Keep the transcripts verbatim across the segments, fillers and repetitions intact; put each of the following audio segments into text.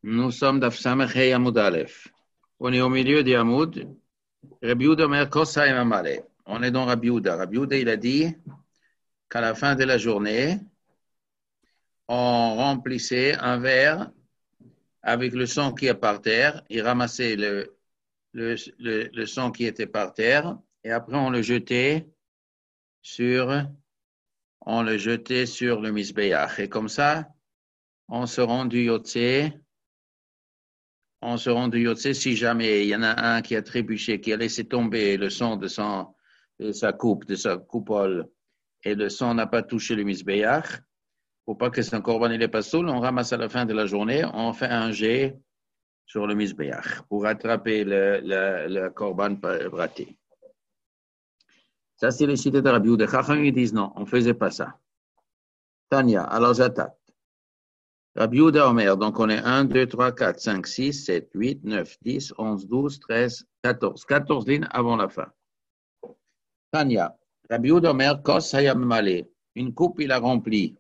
Nous sommes d'Af Samech Hei Amud Aleph. On est au milieu des Amud. Rabbi Yehuda Omer Kos Hayom Maleh. On est dans Rabbi Yehuda. Rabbi Yehuda, il a dit qu'à la fin de la journée, on remplissait un verre avec le sang qui est par terre. Il ramassait le, le, le, le sang qui était par terre et après on le jetait sur, on le jetait sur le Mizbeach. Et comme ça, on se rend du Yotze. On se rend du Yotze si jamais il y en a un qui a trébuché, qui a laissé tomber le sang de, son, de sa coupe, de sa coupole, et le sang n'a pas touché le Mizbeach. Pour pas que son corban il est pas saoul, on ramasse à la fin de la journée, on fait un jet sur le Mizbeach pour rattraper le, le, le corban raté. Ça, c'est les cités de Rabbi Yehuda. Chachamim, ils disent non, on faisait pas ça. Tania, alors j'attaque. Rabbi Yehuda Omer, donc on est un, deux, trois, quatre, cinq, six, sept, huit, neuf, dix, onze, douze, treize, quatorze. quatorze lignes avant la fin. Tania, Rabbi Yehuda Omer, Kos Hayom Maleh. Une coupe, il a rempli.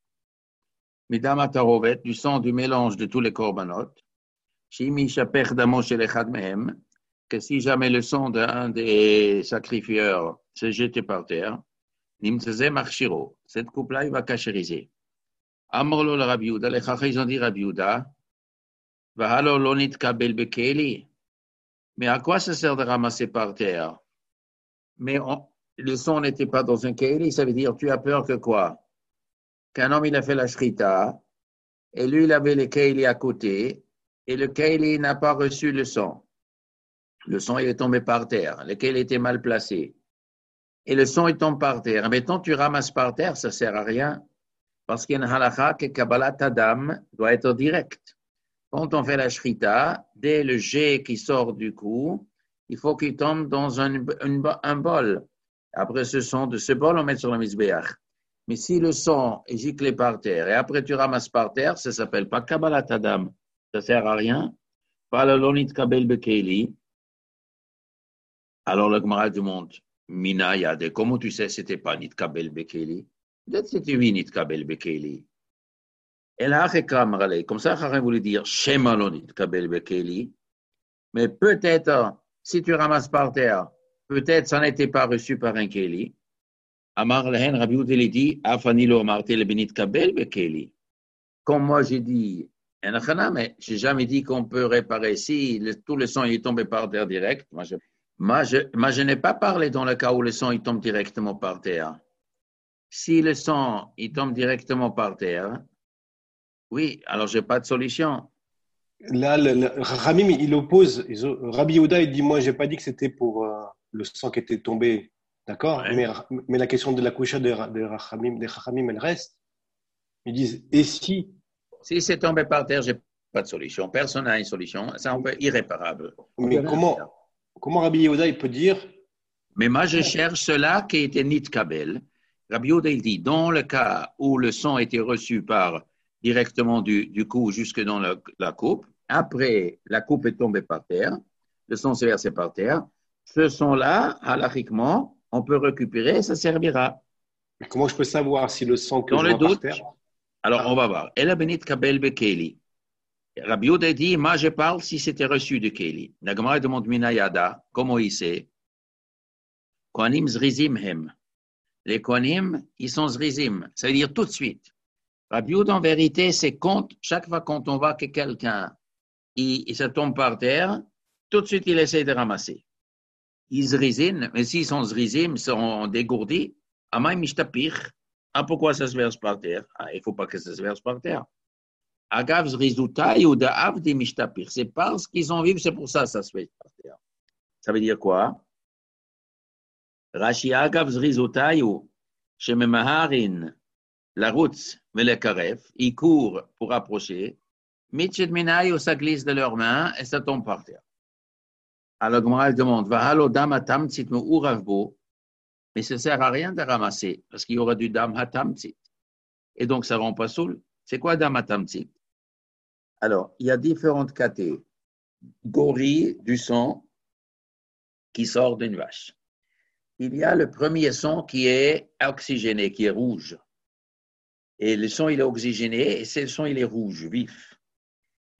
Midam Atarovet, du sang du mélange de tous les korbanot. Shimi Shapech Damo Shel Echad Mehem, que si jamais le sang d'un des sacrifieurs se jetait par terre, Nimtzeze Marchiro, cette coupe-là, il va cachériser. Amrlo le Rabbi Yehuda, les Chachas, ils ont dit Rabbi Yehuda, Vahalo Lonit Kabel Bekeli. Mais à quoi ça sert de ramasser par terre? Mais on, le sang n'était pas dans un Keli, ça veut dire, tu as peur que quoi? Qu'un homme, il a fait la shrita, et lui, il avait le Keli à côté, et le Keli n'a pas reçu le sang. Le sang, il est tombé par terre. Le Keli était mal placé. Et le sang, il tombe par terre. Mais tant tu ramasses par terre, ça ne sert à rien. Parce qu'il y a une halakha que Kabbalat Adam doit être direct. Quand on fait la shrita, dès le jet qui sort du cou, il faut qu'il tombe dans un, un, un bol. Après ce sang, de ce bol, on met sur le mizbeach. Mais si le sang est giclé par terre et après tu ramasses par terre, ça ne s'appelle pas Kabbalat Adam. Ça ne sert à rien. Pas le lonit kabel bekeli. Alors le Gemara demande, Mina Yade, comment tu sais que ce n'était pas nit kabel bekeli? Peut-être que c'était oui nit kabel bekeli. Et là, comme ça, Chachamim voulait dire Shema lonit kabel bekeli. Mais peut-être, si tu ramasses par terre, peut-être ça n'était pas reçu par un keli. Amar lehen Rabbi Yehuda il dit Afani lo amarti le benit kabel bekeli. Comme moi j'ai dit, mais j'ai jamais dit qu'on peut réparer si le, tout le sang est tombé par terre direct. Moi, je, moi, je, moi, je n'ai pas parlé dans le cas où le sang il tombe directement par terre. Si le sang il tombe directement par terre, oui, alors j'ai pas de solution. Là, le, le, Ramim, il oppose. Ils ont, Rabbi Yehuda, il dit, moi, j'ai pas dit que c'était pour euh, le sang qui était tombé, d'accord, Ouais. mais, mais la question de la coucha de, de Rachamim, des Rachamim, elle reste. Ils disent, et si? Si c'est tombé par terre, j'ai pas de solution. Personne n'a une solution. C'est un peu irréparable. On Mais peut rien comment, faire. comment Rabbi Yehuda, il peut dire? Mais moi, je cherche cela qui était nit kabel. Rabbi Yehuda, il dit, dans le cas où le sang était reçu par directement du, du cou jusque dans la, la coupe, après la coupe est tombée par terre, le sang s'est versé par terre, ce sang-là, halachiquement, on peut récupérer, ça servira. Mais comment je peux savoir si le sang que Dans je le vois par doute, terre? alors on va voir. El benit kabel bekeli. Rabbi Yehuda dit, moi je parle si c'était reçu de Keli. La Gemara demande Minayada, comment il sait? Kohanim zrizim hem. Les Kohanim, ils sont zrizim. Ça veut dire tout de suite. Rabbi Yehuda, en vérité, c'est quand, chaque fois quand on voit que quelqu'un, il, il se tombe par terre, tout de suite il essaie de ramasser. Ils zrizim, mais s'ils sont zrizim, ils sont dégourdis, amay mishtapich. Ah, pourquoi ça se verse par terre? Ah, il ne faut pas que ça se verse par terre. Agav zrizutaï ou da'av di mishtapich. C'est parce qu'ils ont vivre, c'est pour ça que ça se fait par terre. Ça veut dire quoi? Rashi agav zrizutaï ou shememaharin la route mais le karef, ils courent pour approcher. Mitchet minaï ça glisse de leurs mains et ça tombe par terre. Alors Gomara demande, vahalo dam hatam tzit me uravbo, mais ça ne sert à rien de ramasser parce qu'il y aura du dam hatam tzit. Et donc ça ne rend pas saoul. C'est quoi dam hatam tzit? Alors, il y a différentes catégories du sang qui sort d'une vache. Il y a le premier sang qui est oxygéné, qui est rouge. Et le sang, il est oxygéné et ce sang, il est rouge, vif.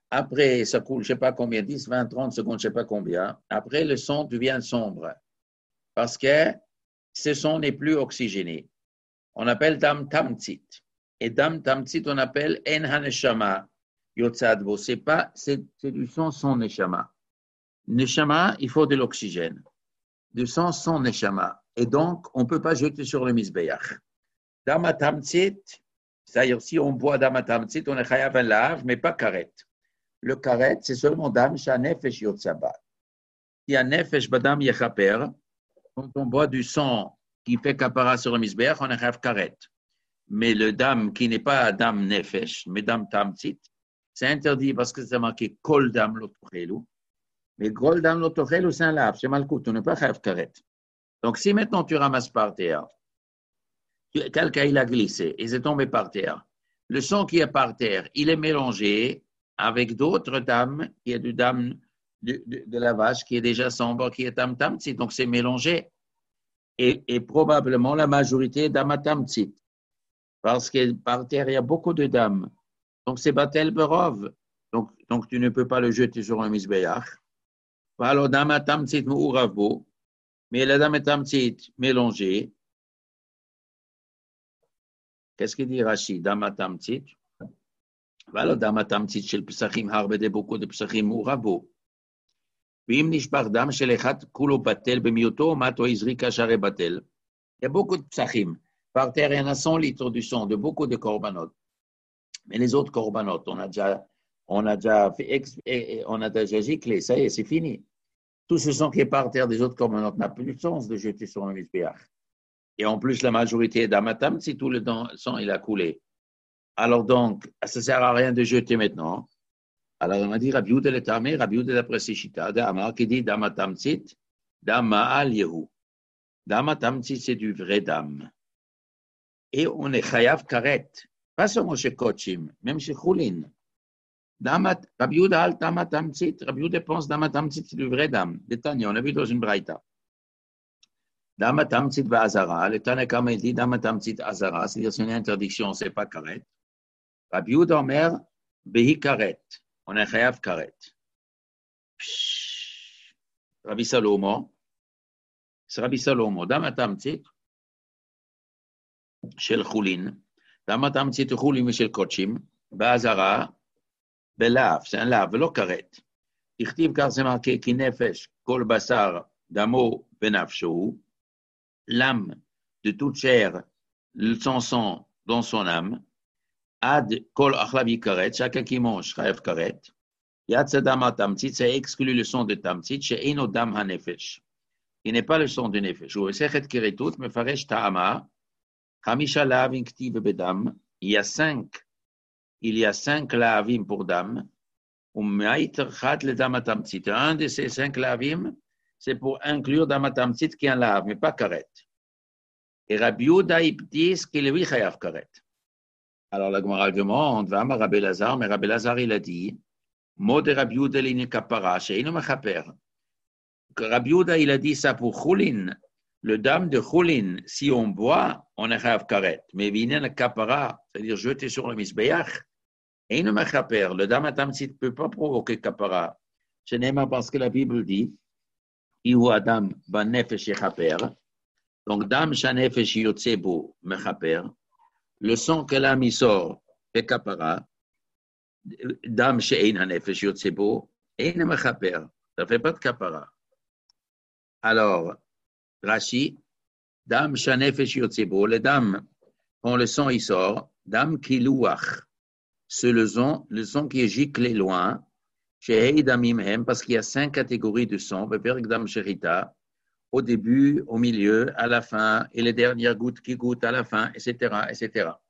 Après, ça coule, je ne sais pas combien, dix, vingt, trente secondes, je ne sais pas combien. Après, le son devient sombre parce que ce son n'est plus oxygéné. On appelle dam tamtzit. Et dam tamtzit, on appelle en haneshama yotzadbo. C'est pas, c'est, c'est du son sans neshama. Neshama, il faut de l'oxygène. Du son sans neshama. Et donc, on ne peut pas jeter sur le misbeach. Dam tamtzit, c'est-à-dire si on boit dam tamtzit, on est chayav un lave, mais pas karet. Le karet, c'est seulement dam shanefesh yotzaba. Si un nefesh badam yechaper, quand on boit du sang qui fait kapara sur le misbeach, on est chayav karet. Mais le dam qui n'est pas dam nefesh, mais dam tamtzit, c'est interdit parce que c'est marqué kol dam lotochelu. Mais kol dam lotochelu, c'est un lave, c'est malkout, on n'est pas chayav karet. Donc si maintenant tu ramasses par terre, quelqu'un il a glissé et c'est tombé par terre, le sang qui est par terre, il est mélangé avec d'autres dames, qui est du dam de, de, de la vache qui est déjà sombre, qui est dam tamtzit, donc c'est mélangé. Et, et probablement la majorité est dam tamtzit. Parce que par terre, il y a beaucoup de dames. Donc, c'est Batel Berov. Donc, donc, tu ne peux pas le jeter sur un misbeach. Alors, dame tamtzit mu'uravo. Mais la dame tamtzit mélangée. Qu'est-ce qu'il dit Rashi? Dame tamtzit. Alors, dame tamtzit chez le psachim harbe de beaucoup de psachim mu'uravo. Vim nishpar dam chez les chat kulo batel bemioto mato izrika share batel. Il y a beaucoup de psachim. Par terre, il y en a cent litres du sang de beaucoup de korbanot. Mais les autres korbanot, on a déjà, on a déjà, fait, on a déjà giclé, ça y est, c'est fini. Tout ce sang qui est par terre des autres korbanot n'a plus de sens de jeter sur un misbeach. Et en plus, la majorité est d'amatam, si tout le sang il a coulé. Alors donc, ça ne sert à rien de jeter maintenant. Alors on a dit, Rabbi Yehuda le Tamé, Rabbi Yehuda d'après Seshita, d'Amar qui dit d'amatam tzit, d'Ama'al Yehu. D'amatam tzit, c'est du vrai dam. Et on est chayav karet, pas seulement chez Kochim, même chez Choulin. Rabbi Yehuda al dama tamtzit, Rabbi Yehuda pense dama tamtzit, c'est du vrai dam. Le Tanya, on a vu dans une braïta. Dama tamtzit va azara, le Tanya comme il dit dama tamtzit azara, c'est-à-dire c'est une interdiction, c'est pas karet. Rabbi Yehuda omer behi karet, on est chayav karet. Rabbi Salomo, c'est Rabbi Salomo, dama tamtzit, של חולין, למה אתה מציא את חולין ושל קודשים, בעזרה, בלאו, זה לאו, ולא כרת. הכתיב כך זה מראה כי נפש, כל בשר, דמו ונפשו, l'âme de toute chair, son sang dans son âme, ad kol achlavi karet, chacun qui mange, chayev karet, yatsa dama tamtzit, ça exclut le sang de tamtzit, chez eno dam hanefesh, qui n'est pas le sang de nefesh. Ou sechet kiretut, mefaresh ta'ama, Hamisha lavim ktiv bedam, il y a cinq, il y a cinq lavim pour dam, ou maïter chat le damatamtzit. Un de ces cinq lavim, c'est pour inclure damatamtzit qui est un lave, mais pas karet. Et Rabbi Yehuda dit qu'il est oui chayav karet. Alors la Gemara demande, va à Rabbi Lazar, mais Rabbi Lazar il a dit, mot de Rabbi Yehuda l'ini kapara, she'inu mechaper. Rabbi Yehuda il a dit ça pour Choulin. Le dam de Choulin, si on boit, on est chayav karet. Mais vinen le kapara, c'est-à-dire jeter sur le misbeach, et ne mechaper. Le dam atamtzit ne peut pas provoquer kapara. Ce n'est pas parce que la Bible dit, ihu adam ban nefesh yechaper. Donc dam shanefesh yotzebo mechaper. Le sang que l'âme y sort fait kapara. Dam she'ein hanefesh yotzebo, et ne mechaper. Ça ne fait pas de kapara. Alors, Rashi, dam shanefesh yotzebo, le dam, quand le sang y sort, dam kilouach, c'est le son, le son qui est giclé loin, chez damim hem, parce qu'il y a cinq catégories de son, dam sherita, au début, au milieu, à la fin, et les dernières gouttes qui goûtent à la fin, et cetera, et cetera.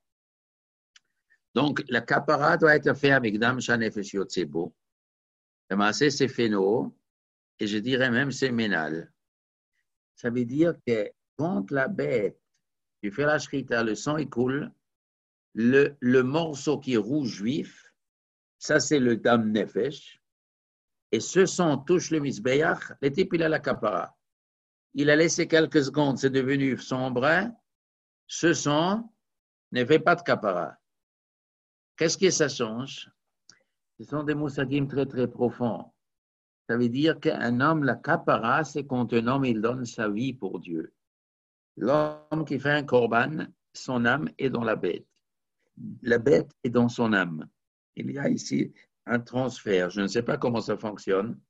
Donc, la kapara doit être faite avec dam shanefesh yotzebo. C'est phéno, et je dirais même c'est ménal. Ça veut dire que quand la bête, tu fais la shrita, le sang il coule, le, le morceau qui est rouge juif, ça c'est le dam nefesh, et ce sang touche le misbeach, le type il a la kapara. Il a laissé quelques secondes, c'est devenu sombre, ce sang ne fait pas de kapara. Qu'est-ce que ça change? Ce sont des moussagim très très profonds. Ça veut dire qu'un homme, la kapara, c'est quand un homme il donne sa vie pour Dieu. L'homme qui fait un korban, son âme est dans la bête. La bête est dans son âme. Il y a ici un transfert. Je ne sais pas comment ça fonctionne,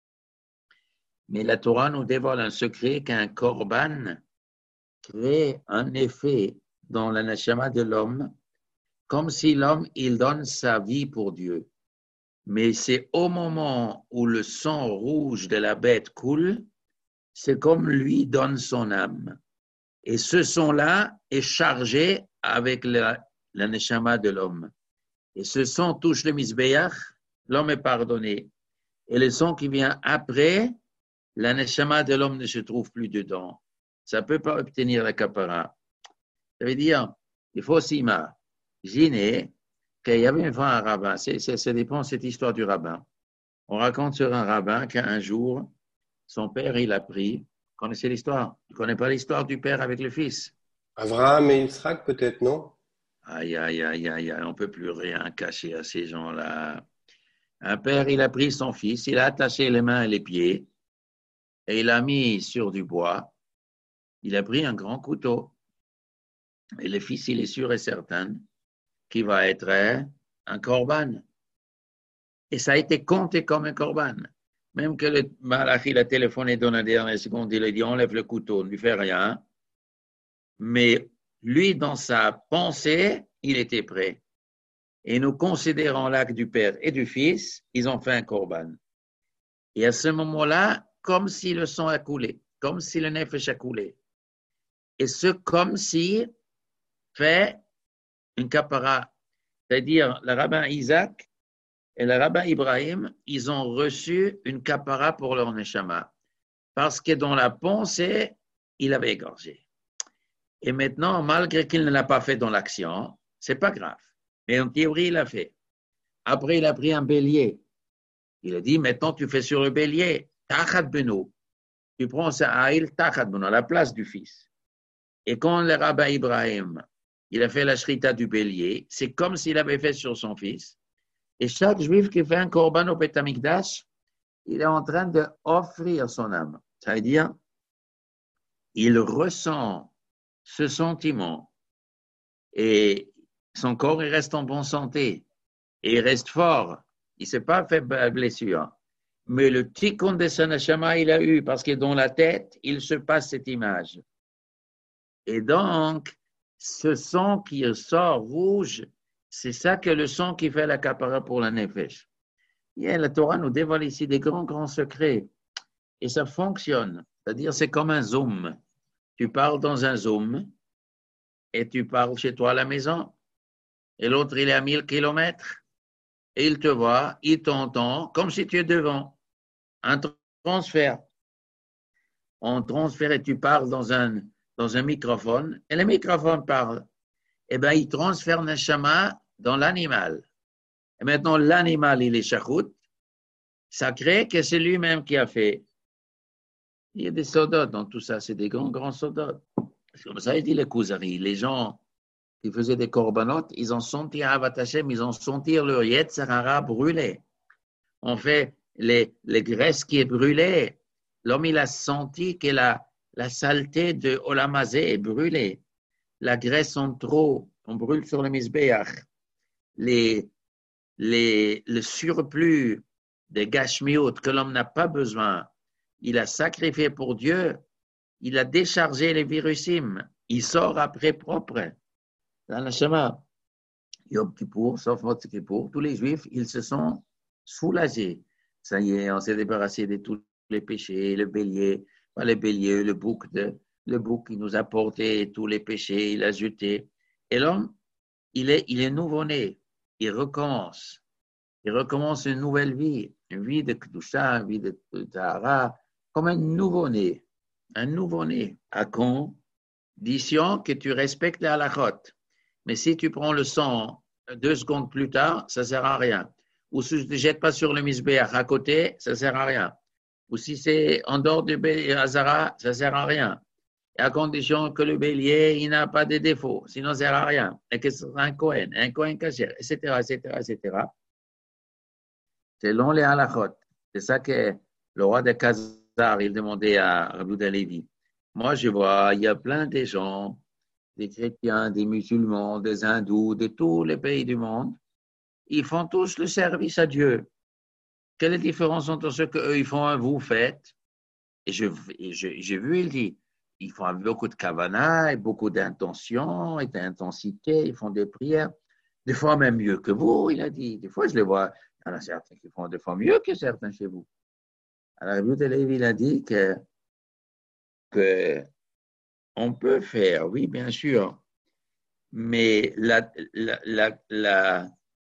mais la Torah nous dévoile un secret qu'un korban crée un effet dans la neshama de l'homme, comme si l'homme il donne sa vie pour Dieu. Mais c'est au moment où le sang rouge de la bête coule, c'est comme lui donne son âme. Et ce sang-là est chargé avec la, la neshama de l'homme. Et ce sang touche le misbéach, l'homme est pardonné. Et le sang qui vient après, la neshama de l'homme ne se trouve plus dedans. Ça ne peut pas obtenir la kapara. Ça veut dire, il faut s'imaginer qu'il y avait une fois un rabbin. C'est, c'est, ça dépend de cette histoire du rabbin. On raconte sur un rabbin qu'un jour, son père, il a pris. Vous connaissez l'histoire? Tu ne connais pas l'histoire du père avec le fils? Abraham et Israël, peut-être, non? Aïe, aïe, aïe, aïe, aïe, on ne peut plus rien cacher à ces gens-là. Un père, il a pris son fils, il a attaché les mains et les pieds et il l'a mis sur du bois. Il a pris un grand couteau. Et le fils, il est sûr et certain qu'il va être un korban. Et ça a été compté comme un korban. Même que le malach, il a téléphoné dans la dernière seconde, il a dit enlève le couteau, ne lui fait rien. Mais lui, dans sa pensée, il était prêt. Et nous considérons l'acte du père et du fils, ils ont fait un korban. Et à ce moment-là, comme si le sang a coulé, comme si le nefesh a coulé. Et ce comme si fait une kapara. C'est-à-dire, le rabbin Isaac et le rabbin Ibrahim, ils ont reçu une kapara pour leur neshama. Parce que dans la pensée, il avait égorgé. Et maintenant, malgré qu'il ne l'a pas fait dans l'action, c'est pas grave. Mais en théorie, il l'a fait. Après, il a pris un bélier. Il a dit, maintenant, tu fais sur le bélier, tachat beno. Tu prends ça à il, tachat beno, à la place du fils. Et quand le rabbin Ibrahim, il a fait la shrita du bélier, c'est comme s'il avait fait sur son fils. Et chaque juif qui fait un korban au Beth Amikdash, il est en train d'offrir son âme. Ça veut dire, il ressent ce sentiment et son corps il reste en bonne santé et il reste fort. Il ne s'est pas fait blessure. Mais le tikkun de son neshama, il a eu parce que dans la tête, il se passe cette image. Et donc, ce sang qui sort rouge, c'est ça que le sang qui fait la kapara pour la nefesh. Et la Torah nous dévoile ici des grands, grands secrets. Et ça fonctionne. C'est-à-dire, c'est comme un zoom. Tu parles dans un zoom et tu parles chez toi à la maison. Et l'autre, il est à mille kilomètres. Et il te voit, il t'entend, comme si tu es devant. Un transfert. On transfère et tu parles dans un, dans un microphone. Et le microphone parle. Eh bien, il transfère neshama dans l'animal. Et maintenant, l'animal, il est shachout. Ça crée que c'est lui-même qui a fait. Il y a des soldats dans tout ça, c'est des grands, grands soldats. C'est comme ça, il dit le Kuzari. Les gens qui faisaient des corbanotes, ils ont senti Avat Hashem, ils ont senti leur Yetzer Hara brûler. On fait les, les graisses qui est brûlée. L'homme, il a senti que la, la saleté de Olamazé est brûlée. La graisse en trop, on brûle sur le Mizbeach. Les, les, le surplus de Gashmiot que l'homme n'a pas besoin, il a sacrifié pour Dieu, il a déchargé les virusim, il sort après propre. Dans le chemin, Yom Kippour, sauf Mot Kippour, tous les juifs, ils se sont soulagés. Ça y est, on s'est débarrassé de tous les péchés, le bélier, pas le bélier, le bouc, de, le bouc qui nous a porté tous les péchés, il a jeté. Et l'homme, il est, il est nouveau-né, il recommence. Il recommence une nouvelle vie, une vie de Kedusha, une vie de Tahara, comme un nouveau-né, un nouveau-né, à condition que tu respectes la halachot. Mais si tu prends le sang deux secondes plus tard, ça ne sert à rien. Ou si tu ne te jettes pas sur le misbéach à côté, ça ne sert à rien. Ou si c'est en dehors du Hazara, ça ne sert à rien. Et à condition que le bélier, il n'a pas de défauts, sinon ça ne sert à rien. Et que ce sera un Kohen, un Kohen kasher, et cetera, et cetera, et cetera. selon les halachot. C'est ça que le roi de Khazar, il demandait à Rabbi Yehuda Levi. Moi, je vois, il y a plein de gens, des chrétiens, des musulmans, des hindous, de tous les pays du monde. Ils font tous le service à Dieu. Quelle est la différence entre ce qu'eux ils font et vous faites? Et je, et je, j'ai vu, il dit, ils font beaucoup de kavana et beaucoup d'intention et d'intensité, ils font des prières, des fois même mieux que vous, il a dit. Des fois, je les vois, il y en a certains qui font des fois mieux que certains chez vous. Alors, Rabbi Yehuda Levi, il a dit que, que on peut faire, oui, bien sûr, mais la, la, la, la,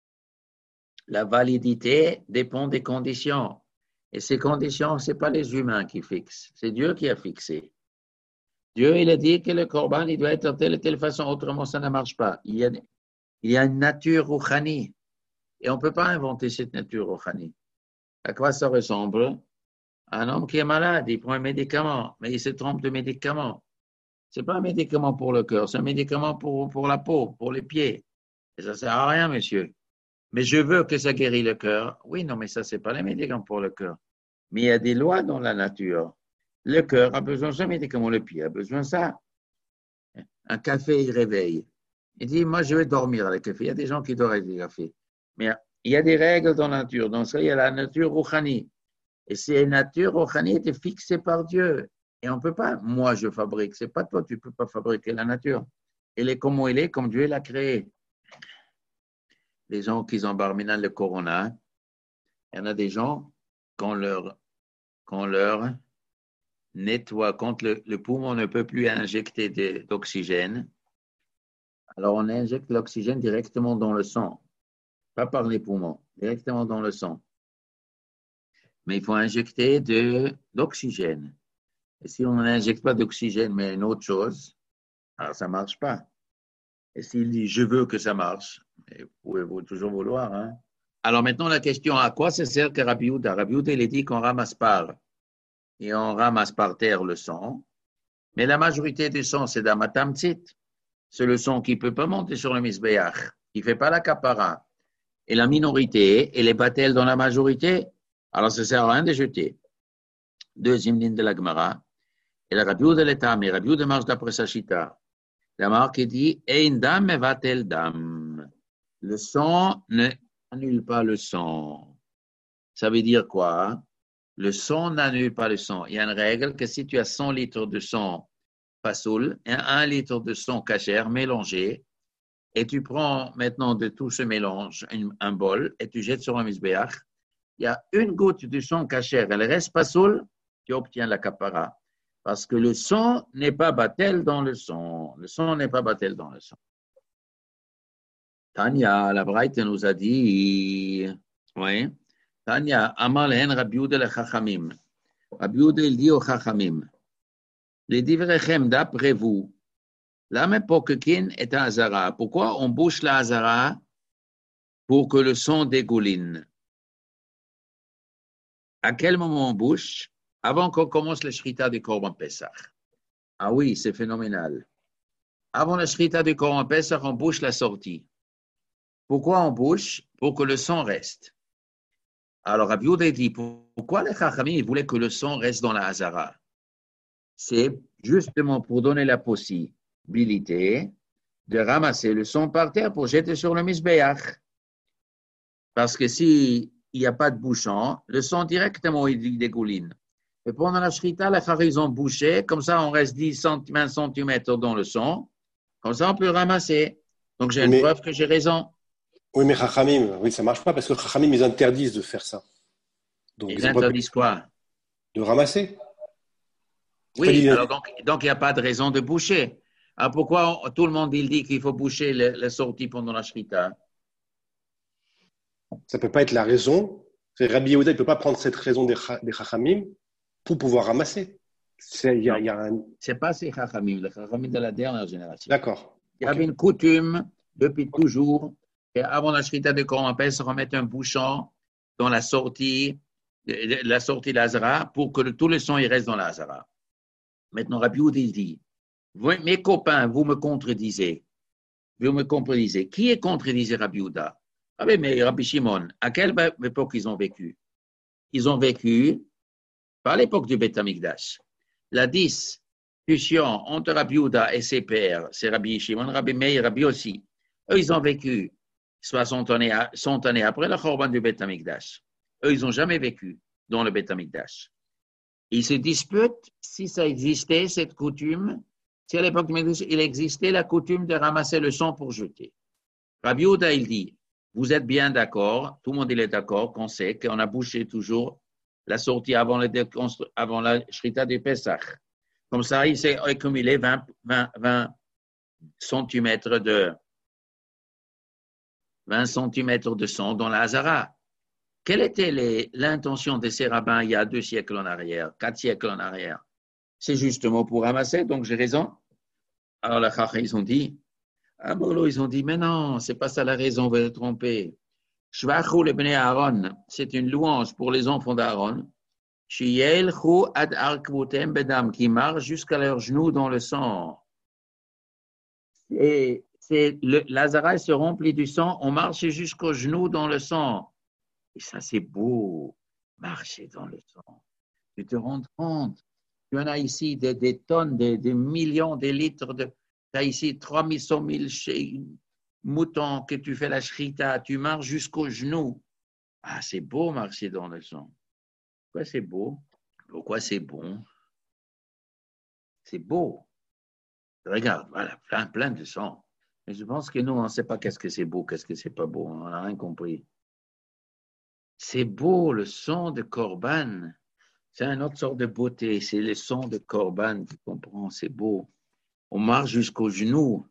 la validité dépend des conditions. Et ces conditions, ce n'est pas les humains qui fixent, c'est Dieu qui a fixé. Dieu, il a dit que le korban, il doit être de telle et telle façon, autrement ça ne marche pas. Il y a, il y a une nature rouhani, et on ne peut pas inventer cette nature rouhani. À quoi ça ressemble? Un homme qui est malade, il prend un médicament, mais il se trompe de médicament. Ce n'est pas un médicament pour le cœur, c'est un médicament pour, pour la peau, pour les pieds. Et ça ne sert à rien, monsieur. Mais je veux que ça guérit le cœur. Oui, non, mais ça, ce n'est pas les médicaments pour le cœur. Mais il y a des lois dans la nature. Le cœur a besoin de ce médicament, le pied a besoin de ça. Un café, il réveille. Il dit, moi, je vais dormir avec le café. Il y a des gens qui dorment avec le café. Mais il y a des règles dans la nature. Dans ça, il y a la nature rouhani. Et ces natures rouhani étaient fixées par Dieu. Et on ne peut pas, moi, je fabrique. Ce n'est pas toi, tu ne peux pas fabriquer la nature. Elle est comme elle est, comme Dieu l'a créée. Les gens qui ont barminal le corona, il y en a des gens, quand leur, quand leur nettoie, quand le, le poumon ne peut plus injecter de, d'oxygène, alors on injecte l'oxygène directement dans le sang, pas par les poumons, directement dans le sang. Mais il faut injecter de, d'oxygène. Et si on n'injecte pas d'oxygène, mais une autre chose, alors ça ne marche pas. Et s'il dit, je veux que ça marche, vous pouvez toujours vouloir. Hein? Alors maintenant, la question, à quoi ça sert que Rabbi Yehuda? Rabbi Yehuda, il dit qu'on ramasse par, et on ramasse par terre le sang. Mais la majorité du sang, c'est d'amatamtzit. C'est le sang qui ne peut pas monter sur le misbéach, qui ne fait pas la kapara. Et la minorité, elle est pas-elle dans la majorité? Alors ça ne sert à rien de jeter. Deuxième ligne de la Gemara. Et la Rabbi Yehuda l'état, mais Rabbi Yehuda marche d'après sa chita. La marque dit, Ein dam mevatel dam. Le sang n'annule pas le sang. Ça veut dire quoi? Le sang n'annule pas le sang. Il y a une règle que si tu as cent litres de sang pasoul et un litre de sang kasher mélangé, et tu prends maintenant de tout ce mélange un, un bol et tu jettes sur un misbéach, il y a une goutte de sang kasher, elle reste pasoul, tu obtiens la kapara. Parce que le sang n'est pas battel dans le sang. Le sang n'est pas battel dans le sang. Tanya, la Braïte nous a dit, oui, Tanya, Amal hen Rabbi Yehuda le Chachamim. Rabbi Yehuda, il dit aux Chachamim, les divrechem d'après vous, l'âme pokekin est un hazara. Pourquoi on bouche la hazara pour que le sang dégouline? À quel moment on bouche? Avant qu'on commence le shrita du Korban Pesach. Ah oui, c'est phénoménal. Avant le shrita du Korban Pesach, on bouche la sortie. Pourquoi on bouche? Pour que le sang reste. Alors, Rabbi Yehuda dit, pourquoi les Chachamim voulaient que le sang reste dans la Hazara? C'est justement pour donner la possibilité de ramasser le sang par terre pour jeter sur le Misbéach. Parce que s'il n'y a pas de bouchon, le sang directement il dégouline. Et pendant la shrita, les Chachamim ont bouché, comme ça on reste dix vingt centimètres dans le sang, comme ça on peut ramasser. Donc j'ai une Mais... preuve que j'ai raison. Oui, mais Chachamim, oui, ça ne marche pas parce que Chachamim, ils interdisent de faire ça. Donc, ils, ils interdisent quoi? De ramasser. Oui, dit... alors donc, donc il n'y a pas de raison de boucher. Alors pourquoi on, tout le monde il dit qu'il faut boucher le, la sortie pendant la shrita? Ça ne peut pas être la raison. Rabbi Yehuda ne peut pas prendre cette raison des, des Chachamim pour pouvoir ramasser. C'est, y a, y a un... c'est pas ces Chachamim, les Chachamim de la dernière génération. D'accord. Il y okay. avait une coutume depuis okay. toujours. Et avant la shrita de Korban Pesach, on met un bouchon dans la sortie, la sortie de l'Azara pour que le, tout le sang il reste dans l'Azara. Maintenant, Rabbi Yehuda dit, mes copains, vous me contredisez. Vous me contredisez. Qui est contredisé Rabbi Yehuda? Ah oui, mais Rabbi Shimon, à quelle époque ils ont vécu? Ils ont vécu par l'époque du Beth Amikdash. La discussion entre Rabbi Yehuda et ses pères, c'est Rabbi Shimon, Rabbi Meir, Rabbi aussi. Eux, ils ont vécu soixante années, cent années après le Chorban du Beth Amikdash. Eux, ils n'ont jamais vécu dans le Beth Amikdash. Ils se disputent si ça existait, cette coutume, si à l'époque du Mikdash, il existait la coutume de ramasser le sang pour jeter. Rabbi Yehuda, il dit, vous êtes bien d'accord, tout le monde il est d'accord, qu'on sait qu'on a bouché toujours la sortie avant, le déconstru- avant la Shrita du Pesach. Comme ça, il s'est accumulé vingt, vingt, vingt centimètres de vingt centimètres de sang dans la Hazara. Quelle était les, l'intention de ces rabbins il y a deux siècles en arrière, quatre siècles en arrière? C'est justement pour ramasser, donc j'ai raison. Alors les Chacham, ils ont dit, ah bon, ils ont dit, mais non, c'est pas ça la raison, vous êtes trompé. Shvachou le bnei Aaron, c'est une louange pour les enfants d'Aaron. Sheyelchou ad arkvutem bedam, qui marchent jusqu'à leurs genoux dans le sang. Et c'est le, l'Azara se remplit du sang, on marche jusqu'aux genoux dans le sang. Et ça, c'est beau, marcher dans le sang. Tu te rends compte, tu en as ici des, des tonnes, des, des millions, des litres de. Tu as ici trois cent mille moutons que tu fais la shrita, tu marches jusqu'aux genoux. Ah, c'est beau marcher dans le sang. Pourquoi c'est beau? Pourquoi c'est bon? C'est beau. Regarde, voilà, plein, plein de sang. Mais je pense que nous, on ne sait pas qu'est-ce que c'est beau, qu'est-ce que c'est pas beau. On n'a rien compris. C'est beau, le sang de Corban. C'est une autre sorte de beauté. C'est le sang de Corban, tu comprends, c'est beau. On marche jusqu'aux genoux.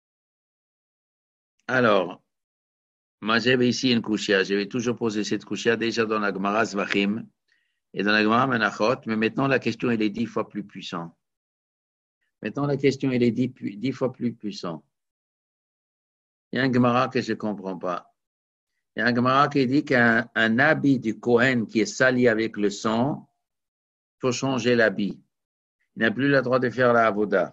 Alors, moi j'avais ici une couchia. J'avais toujours posé cette couchia déjà dans la Gemara Zvachim et dans la Gemara Menachot, mais maintenant la question elle est dix fois plus puissante. Maintenant la question elle est dix, dix fois plus puissante. Il y a un Gemara que je ne comprends pas. Il y a un Gemara qui dit qu'un un habit du Kohen qui est sali avec le sang, il faut changer l'habit. Il n'a plus le droit de faire la avoda.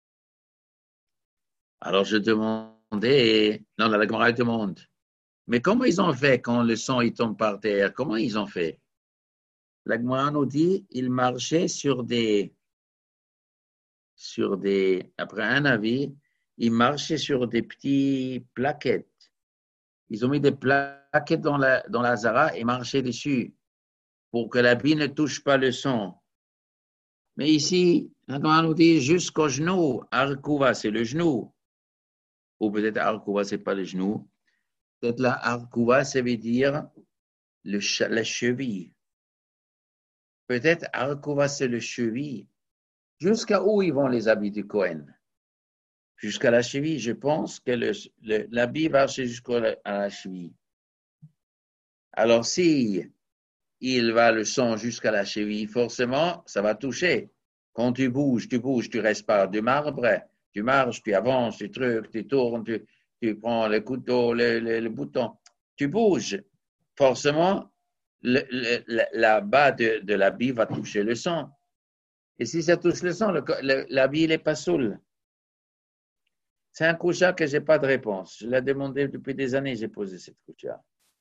Alors je demandais, non, la Gemara demande, mais comment ils ont fait quand le sang il tombe par terre? Comment ils ont fait? La Gemara nous dit, ils marchaient sur des, sur des, après un avis, ils marchaient sur des petites plaquettes. Ils ont mis des plaquettes dans la, dans la Zara et marchaient dessus pour que l'habit ne touche pas le sang. Mais ici, la Gemara nous dit jusqu'au genou. Arkouva, c'est le genou. Ou peut-être Arkouva, c'est pas le genou. Peut-être là, Arkouva, ça veut dire le, la cheville. Peut-être Arkouva, c'est le cheville. Jusqu'à où ils vont les habits du Kohen? Jusqu'à la cheville. Je pense que le, le, l'habit va jusqu'à la, la cheville. Alors, si il va le sang jusqu'à la cheville, forcément, ça va toucher. Quand tu bouges, tu bouges, tu restes pas du marbre, tu marches, tu avances, tu trucs, tu tournes, tu, tu prends le couteau, le, le, le bouton, tu bouges. Forcément, le, le, la bas de, de l'habit va toucher le sang. Et si ça touche le sang, le, le, l'habit n'est pas saoul. C'est un coucha que je n'ai pas de réponse. Je l'ai demandé depuis des années, j'ai posé cette coucha.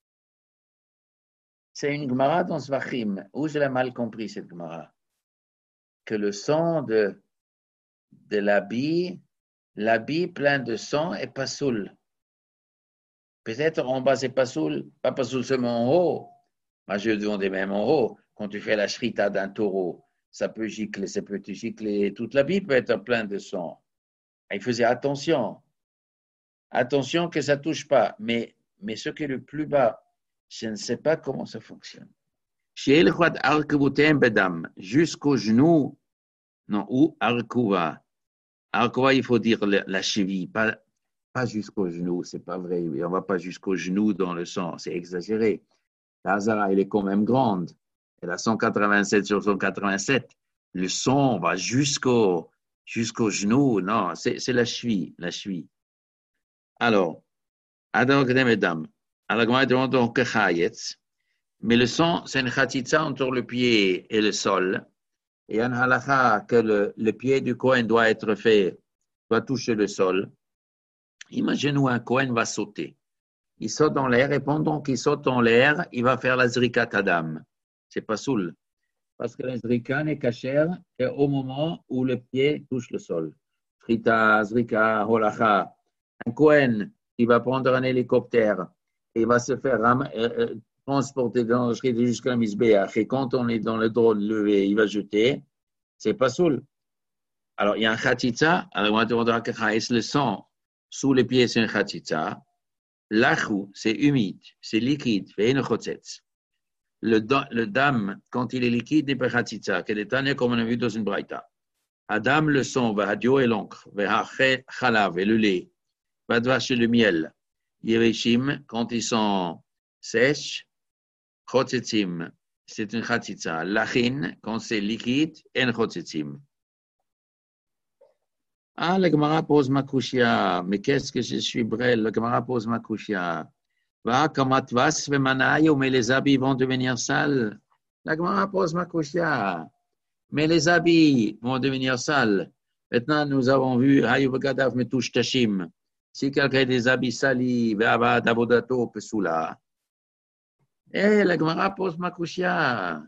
C'est une Gemara dans Zvachim, où je l'ai mal compris cette Gemara. Que le sang de, de l'habit, l'habit plein de sang est pas saoul. Peut-être en bas c'est pas saoul, pas pas saoul seulement en haut. Moi je demandais même en haut, quand tu fais la shrita d'un taureau, ça peut gicler, ça peut te gicler, toute l'habit peut être plein de sang. Il faisait attention. Attention que ça touche pas. Mais, mais ce qui est le plus bas, je ne sais pas comment ça fonctionne. Jusqu'au genou, non, ou Arkouva. Arkouva, il faut dire la, la cheville, pas, pas jusqu'au genou, c'est pas vrai. On ne va pas jusqu'au genou dans le sang, c'est exagéré. La Hazara, elle est quand même grande. Elle a cent quatre-vingt-sept sur cent quatre-vingt-sept. Le sang va jusqu'au, jusqu'au genou. Non, c'est, c'est la cheville, la cheville. Alors, Adam Mesdames, alors donc mais le sang, c'est une chatitza entre le pied et le sol. Et un halakha que le, le pied du Kohen doit être fait, doit toucher le sol. Imaginez-nous un Kohen va sauter. il saute dans l'air et pendant qu'il saute dans l'air, il va faire la zrikat adam. C'est pas soul. Parce que la zrika n'est cachère qu'au moment où le pied touche le sol. Frita, zrika, holacha. Un Kohen qui va prendre un hélicoptère et il va se faire ram- euh, transporter dans le shrita jusqu'à la misbéach. Et quand on est dans le drôle levé, il va jeter. C'est pas soul. Alors, il y a un khatitza. Alors, on va demander à est-ce le sang sous les pieds, c'est un khatitza. L'achou, c'est humide, c'est liquide. Le, le dam, quand il est liquide, n'est pas khatitza. Quel est le comme on a vu dans une braïta. Adam, le sang, vahadio et l'encre, vahachet chalav et le lait, vadvash et le miel. Yereshim, quand ils sont sèches, chotzetzim, c'est une khatitza. Lachin, quand c'est liquide, en chotzetzim. Ah, la Gemara pose ma kushia. Mais qu'est-ce que je suis brel? La Gemara pose ma kushia. Va, comme atvas, vemanayo, mais les habits vont devenir sales. La Gemara pose ma kushia. Mais les habits vont devenir sales. Maintenant, nous avons vu, Hayu Bagadav Metouch Tashim. Si quelqu'un a des habits salis, Vava Davodato Pesula. Eh, la Gemara pose ma kushia.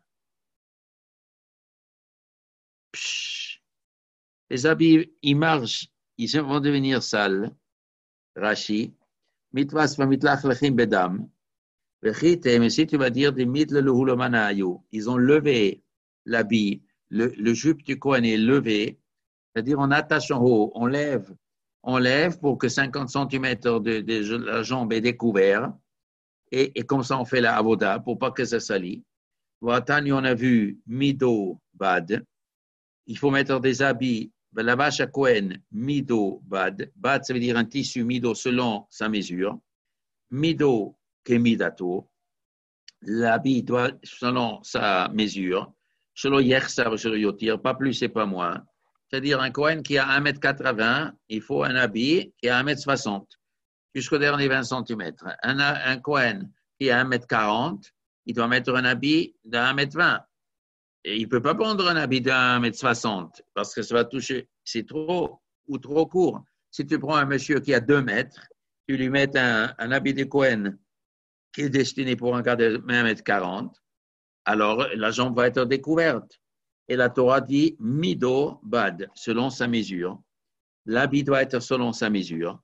Psh. Les habits, ils marchent, ils vont devenir sales. Rashi. Mitvas va mitlach lechim bedam. Vechite, mais si tu vas dire des mitl le hulomanayu, ils ont levé l'habit, le, le jupe du Kohen est levé, c'est-à-dire on attache en haut, on lève, on lève pour que cinquante centimètres de, de la jambe est découvert, et, et comme ça on fait la avoda pour pas que ça salit. Watani, on a vu mido bad, il faut mettre des habits. La vache à Kohen, mido bad. Bad, ça veut dire un tissu mido selon sa mesure. Mido kemidato. L'habit doit selon sa mesure. Selon yersav, selon yotir, pas plus et pas moins. C'est-à-dire un Kohen qui a un mètre quatre-vingts, il faut un habit qui a un mètre soixante, jusqu'au dernier vingt centimètres. Un, un Kohen qui a un mètre quarante, il doit mettre un habit d'un mètre vingt. Et il ne peut pas prendre un habit d'un mètre soixante parce que ça va toucher, c'est trop ou trop court. Si tu prends un monsieur qui a deux mètres, tu lui mets un, un habit de Kohen qui est destiné pour un gars de un mètre quarante, alors la jambe va être découverte. Et la Torah dit mido bad, selon sa mesure. L'habit doit être selon sa mesure.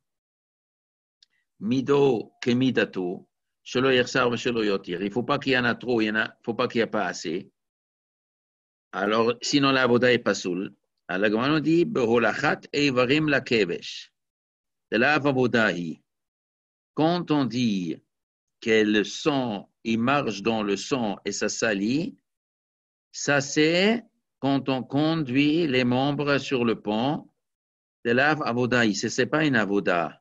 Mido kemidato, shelo yersar shelo yotir. Il ne faut pas qu'il y en a trop, il ne faut pas qu'il n'y ait pas assez. Alors, sinon la avoda est pas soul. Alors, la Gemara nous dit, beholachat eivarim la kevesh. De la avodahi. Quand on dit que le sang, il marche dans le sang et ça salit, ça c'est quand on conduit les membres sur le pont de la avodahi. Ce n'est pas une avoda.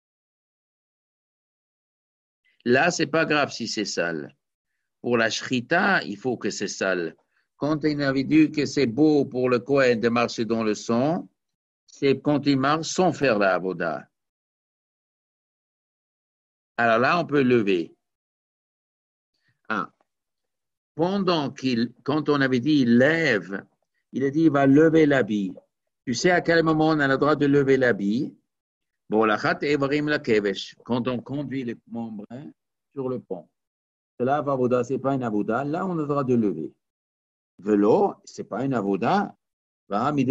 Là, c'est pas grave si c'est sale. Pour la shrita, il faut que c'est sale. Quand un individu que c'est beau pour le Kohen de marcher dans le sang, c'est quand il marche sans faire la avoda. Alors là, on peut lever. Ah. Pendant qu'il, quand on avait dit il lève, il a dit il va lever l'habit. Tu sais à quel moment on a le droit de lever l'habit? Bon, la chat evrim la kevesh. Quand on conduit les membres sur le pont. Cela, avoda, c'est pas une avoda. Là, on a le droit de lever. Vélo, ce n'est pas une avoda. On avait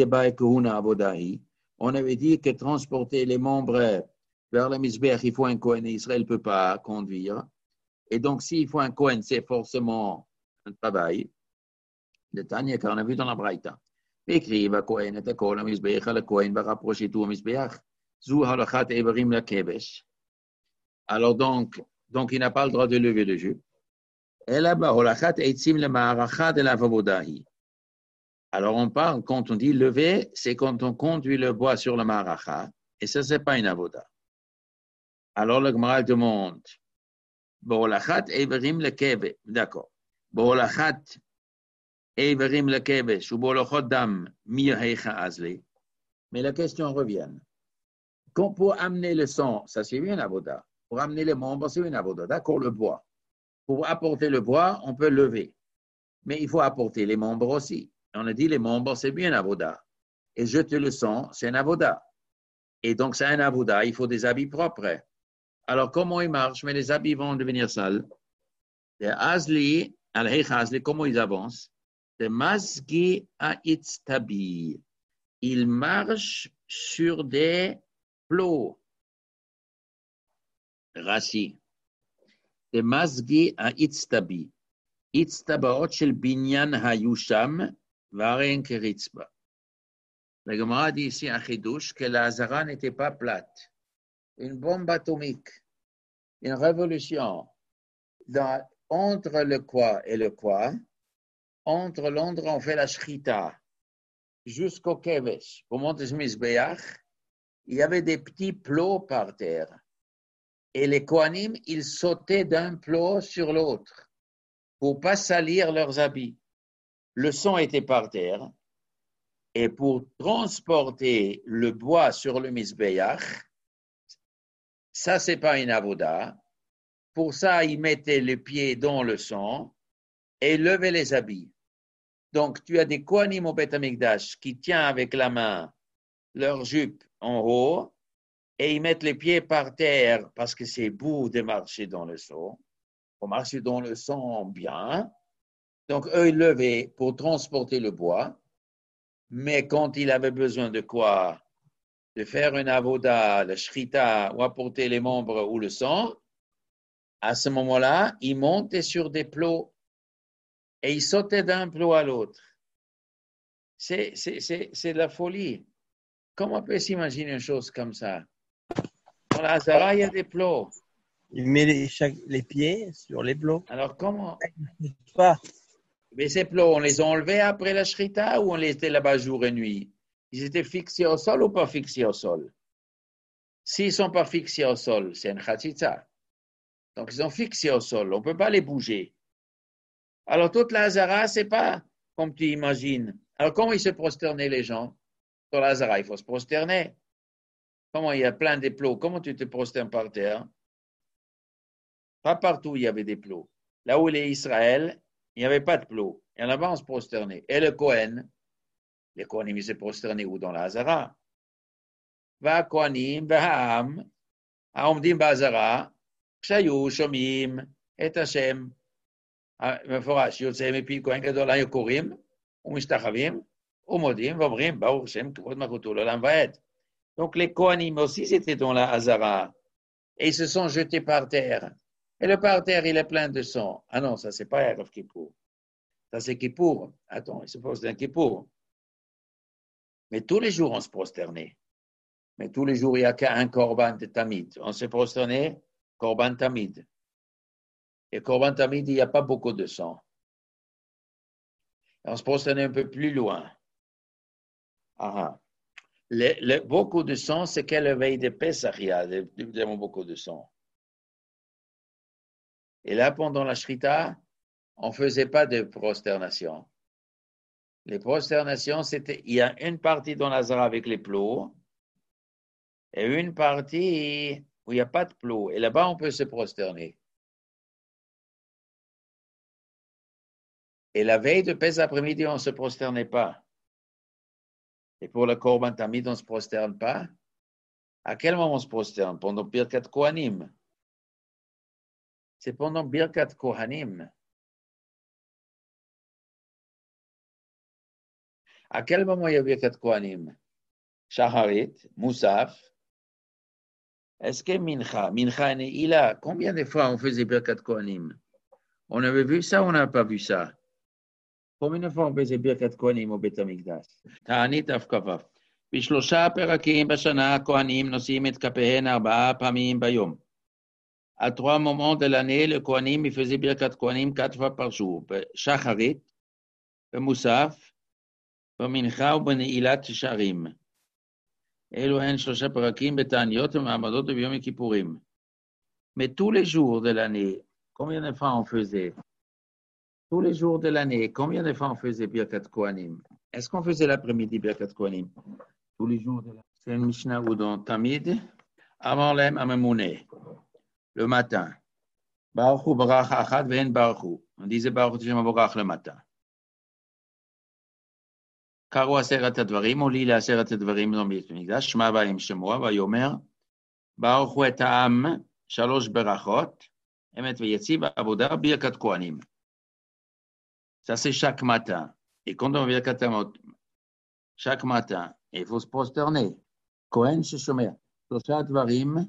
dit que transporter les membres vers le misbéach, il faut un Kohen et Israël ne peut pas conduire. Et donc, s'il faut un Kohen, c'est forcément un travail. Le Tanya, qu'on a vu dans la Braïta. Écrit, va Kohen et le misbéach, le Kohen va rapprocher tout au misbéach. Zou halachat evarim la kevesh. Alors donc, donc, il n'a pas le droit de lever le jupe. Alors on parle, quand on dit lever, c'est quand on conduit le bois sur le maracha, et ça, c'est pas une avoda. Alors le Gemara demande, Bo'olachat eiverim le kevesh, d'accord. Bo'olachat eiverim le kevesh, ou bo'olachot dam mi heicha azle. Mais la question revient. Quand pour amener le sang, ça c'est une avoda. Pour amener les membres, c'est une avoda. D'accord, le bois. Pour apporter le bois, on peut lever. Mais il faut apporter les membres aussi. On a dit les membres, c'est bien un avoda. Et jeter le sang, c'est un avoda. Et donc, c'est un avoda, il faut des habits propres. Alors, comment il marche? Mais les habits vont devenir sales. Les Azli, al-Heikh Azli, comment ils avancent? Les Mazgi à Itztabi. Ils marchent sur des plots. Rassi. Les Mazgi à Itztabi. Itztabaot shel binyan hayusham varen keritzba. La Gemara dit ici à Chidouche que la Hazara n'était pas plate. Une bombe atomique, une révolution dans, entre le quoi et le quoi, entre l'endroit où on fait la shrita jusqu'au kevesh, pour monter Mizbeach, il y avait des petits plots par terre. Et les Kohanim, ils sautaient d'un plot sur l'autre pour ne pas salir leurs habits. Le sang était par terre. Et pour transporter le bois sur le Mizbeach, ça, ce n'est pas une avoda. Pour ça, ils mettaient le pied dans le sang et levaient les habits. Donc, tu as des Kohanim au Beth Amikdash qui tiennent avec la main leur jupe en haut et ils mettent les pieds par terre parce que c'est beau de marcher dans le sang. On marche dans le sang bien. Donc, eux, ils levaient pour transporter le bois. Mais quand il avait besoin de quoi? De faire une avoda, le shrita, ou apporter les membres ou le sang, à ce moment-là, il montait sur des plots et il sautait d'un plot à l'autre. C'est, c'est, c'est, c'est de la folie. Comment on peut s'imaginer une chose comme ça? Dans la Hazara, il y a des plots. Il met les, chaque, les pieds sur les plots. Alors comment? Pas. Mais ces plots, on les a enlevés après la shrita ou on les était là-bas jour et nuit? Ils étaient fixés au sol ou pas fixés au sol? S'ils ne sont pas fixés au sol, c'est une khatitza. Donc, ils sont fixés au sol. On ne peut pas les bouger. Alors, toute la Hazara, ce n'est pas comme tu imagines. Alors, comment ils se prosternaient, les gens? Dans la Hazara, il faut se prosterner. Comment il y a plein de plots? Comment tu te prosternes par terre? Pas partout, il y avait des plots. Là où il est Israël, il n'y avait pas de plots. Et là-bas, on se prosternait. Et le Kohen, les Kohanim, ils se prosternaient où? Dans la Hazara. Va Kohanim, Baham, Aomdim Bazara, Kshayu, Shomim, Et Hashem, מפורש, יוצא מפי כהן גדול היו קוראים ומשתחווים ומודים ואומרים ברוך השם כבוד מלכותו לעולם ועד. Donc les Kohanim aussi étaient dans la Hazara et ils se sont jetés par terre. Et le par terre, il est plein de sang. Ah non, ça c'est pas Erev Kippour. Ça c'est Kippour. Attends, il se pose d'un Kippour. Mais tous les jours on se prosternait. Mais tous les jours il n'y a qu'un Korban de Tamid. On se prosternait, Korban Tamid. Et Korban Tamid, il n'y a pas beaucoup de sang. On se prosternait un peu plus loin. Ah, le, le, beaucoup de sang, c'est quelle veille de Pesach, il y a évidemment beaucoup de sang. Et là, pendant la Shrita, on ne faisait pas de prosternation. Les prosternations, c'était, il y a une partie dans la Zara avec les plots et une partie où il n'y a pas de plots. Et là-bas, on peut se prosterner. Et la veille de Pesach après-midi, on ne se prosternait pas. Et pour le Korban Tamid, on ne se prosterne pas. À quel moment on se prosterne? Pendant Birkat Kohanim. C'est pendant Birkat Kohanim. À quel moment il y a Birkat Kohanim? Shaharit, Moussaf. Est-ce que Mincha, Mincha et Neila, combien de fois on faisait Birkat Kohanim? On avait vu ça ou on n'a pas vu ça? Combien de fois on faisait Birkat Kohanim au Beit HaMikdash? Ta'anit Afkavaf. בשלושה פרקים בשנה הכהנים נושאים את כפיהם ארבעה פעמים ביום. À trois moments de l'année, le Kohanim il faisait Birkat Kohanim quatre fois par jour. Shacharit, במוסף, במנחה ובנעילת שערים. אלו הן שלושה פרקים בתעניות ומעמדות וביום הכיפורים. Mais tous les jours de l'année, combien de fois on faisait? Tous les jours de l'année, combien de fois on faisait Birkat Kohanim? Est-ce qu'on faisait l'après-midi Birkat Kohanim? Tous les jours de l'année. C'est une Mishnah ou dans Tamid. Avant l'aim Amamouné. Le matin. Baruch Hu Barach Achad Ve'en Baruch Hu. On disait Baruch Hashem Barach le matin. Karo Aseret Advarim, on lit la Aseret Advarim dans le Beit HaMikdash. Shema Vayim Shemua, Vayomer. Baruch Hu et Ha'am, Shalosh Berachot, Emet Veyetziv, Avodah, Birkat Kohanim. Ça, c'est chaque matin. Et quand on vient Katamot, chaque matin, il faut se prosterner. Kohen Sheshomer. Shlosha Dvarim,